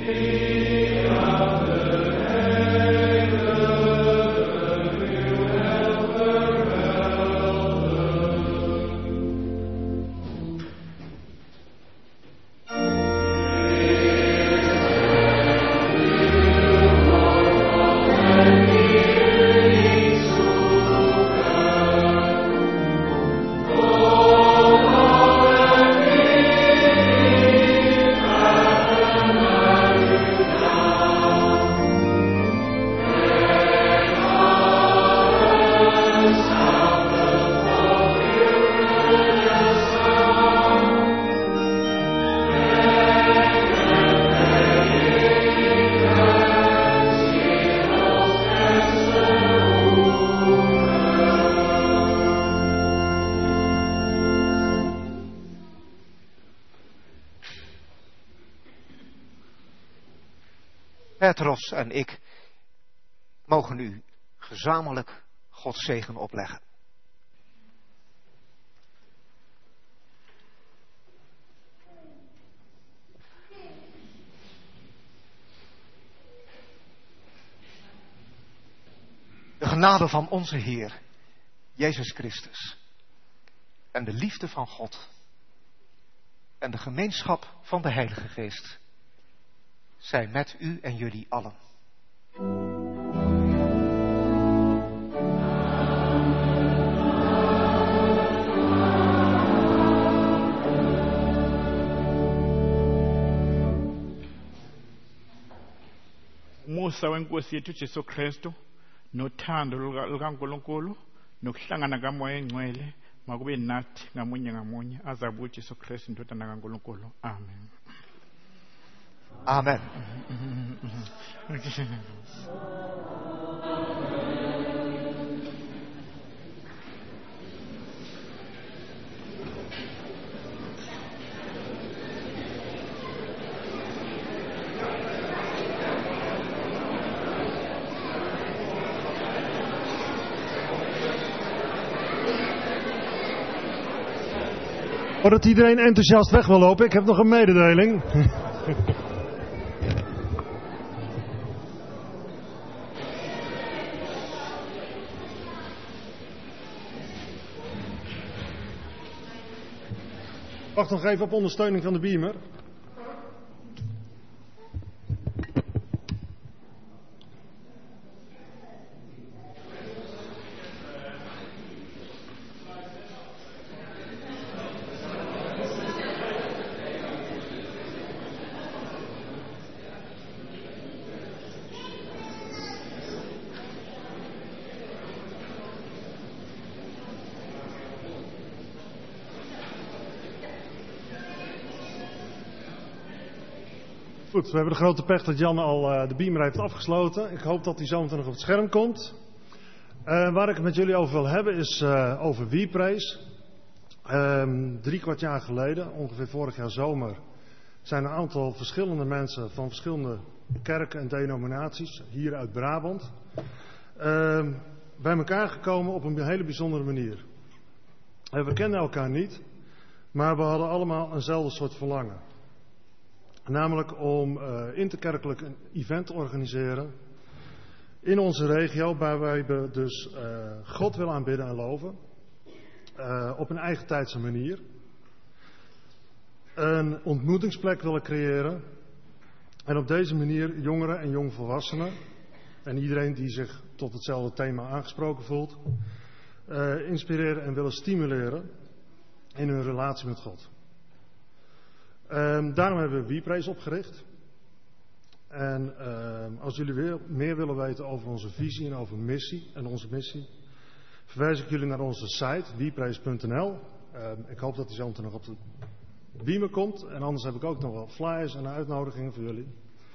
Petros en ik mogen u gezamenlijk Gods zegen opleggen. De genade van onze Heer, Jezus Christus, en de liefde van God, en de gemeenschap van de Heilige Geest, zij met u en jullie allen. Umusa wenkosi yethu Jesu Kristu nothando lukaNkulunkulu nokuhlangana kaMoya Engcwele makube nathi ngamunye ngamunye azabe uJesu Kristu indodana kaNkulunkulu. Amen. Amen. Voordat iedereen enthousiast weg wil lopen, ik heb nog een mededeling. Wacht nog even op ondersteuning van de beamer. Goed, we hebben de grote pech dat Jan al de beamer heeft afgesloten. Ik hoop dat hij zo meteen nog op het scherm komt. Waar ik het met jullie over wil hebben is over WePraise. 3/4 jaar geleden, ongeveer vorig jaar zomer, zijn een aantal verschillende mensen van verschillende kerken en denominaties, hier uit Brabant, bij elkaar gekomen op een hele bijzondere manier. We kenden elkaar niet, maar we hadden allemaal eenzelfde soort verlangen. Namelijk om interkerkelijk een event te organiseren in onze regio, waarbij we dus God willen aanbidden en loven. Op een eigen tijdse manier. Een ontmoetingsplek willen creëren. En op deze manier jongeren en jongvolwassenen, en iedereen die zich tot hetzelfde thema aangesproken voelt, inspireren en willen stimuleren in hun relatie met God. Daarom hebben we WePraise opgericht. En als jullie meer willen weten over onze visie en over missie en onze missie, verwijs ik jullie naar onze site wepraise.nl. Ik hoop dat die zo nog op de beamer komt. En anders heb ik ook nog wel flyers en uitnodigingen voor jullie.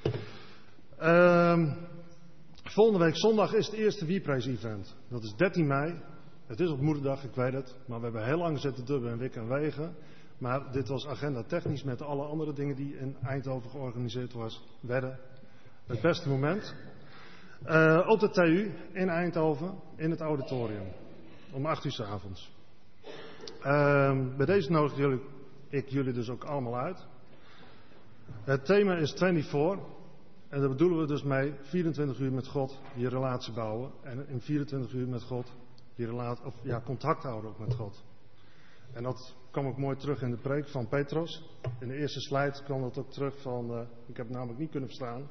Volgende week zondag is het eerste WePraise event. Dat is 13 mei. Het is op moederdag, ik weet het. Maar we hebben heel lang zitten dubben en wikken en wegen. Maar dit was agenda technisch met alle andere dingen die in Eindhoven georganiseerd werden. Het beste moment. Op de TU in Eindhoven, in het auditorium. Om 8 uur 's avonds. Bij deze nodig ik jullie dus ook allemaal uit. Het thema is 24. En daar bedoelen we dus mee 24 uur met God je relatie bouwen. En in 24 uur met God je contact houden ook met God. En dat kwam ook mooi terug in de preek van Petrus. In de eerste slide kwam dat ook terug van, ik heb het namelijk niet kunnen verstaan.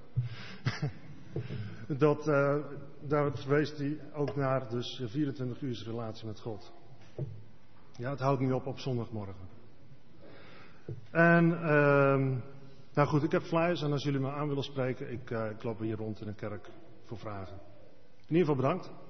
Daar verwees hij ook naar dus je 24 uur relatie met God. Ja, het houdt niet op zondagmorgen. En, nou goed, ik heb flyers en als jullie me aan willen spreken, ik loop hier rond in een kerk voor vragen. In ieder geval bedankt.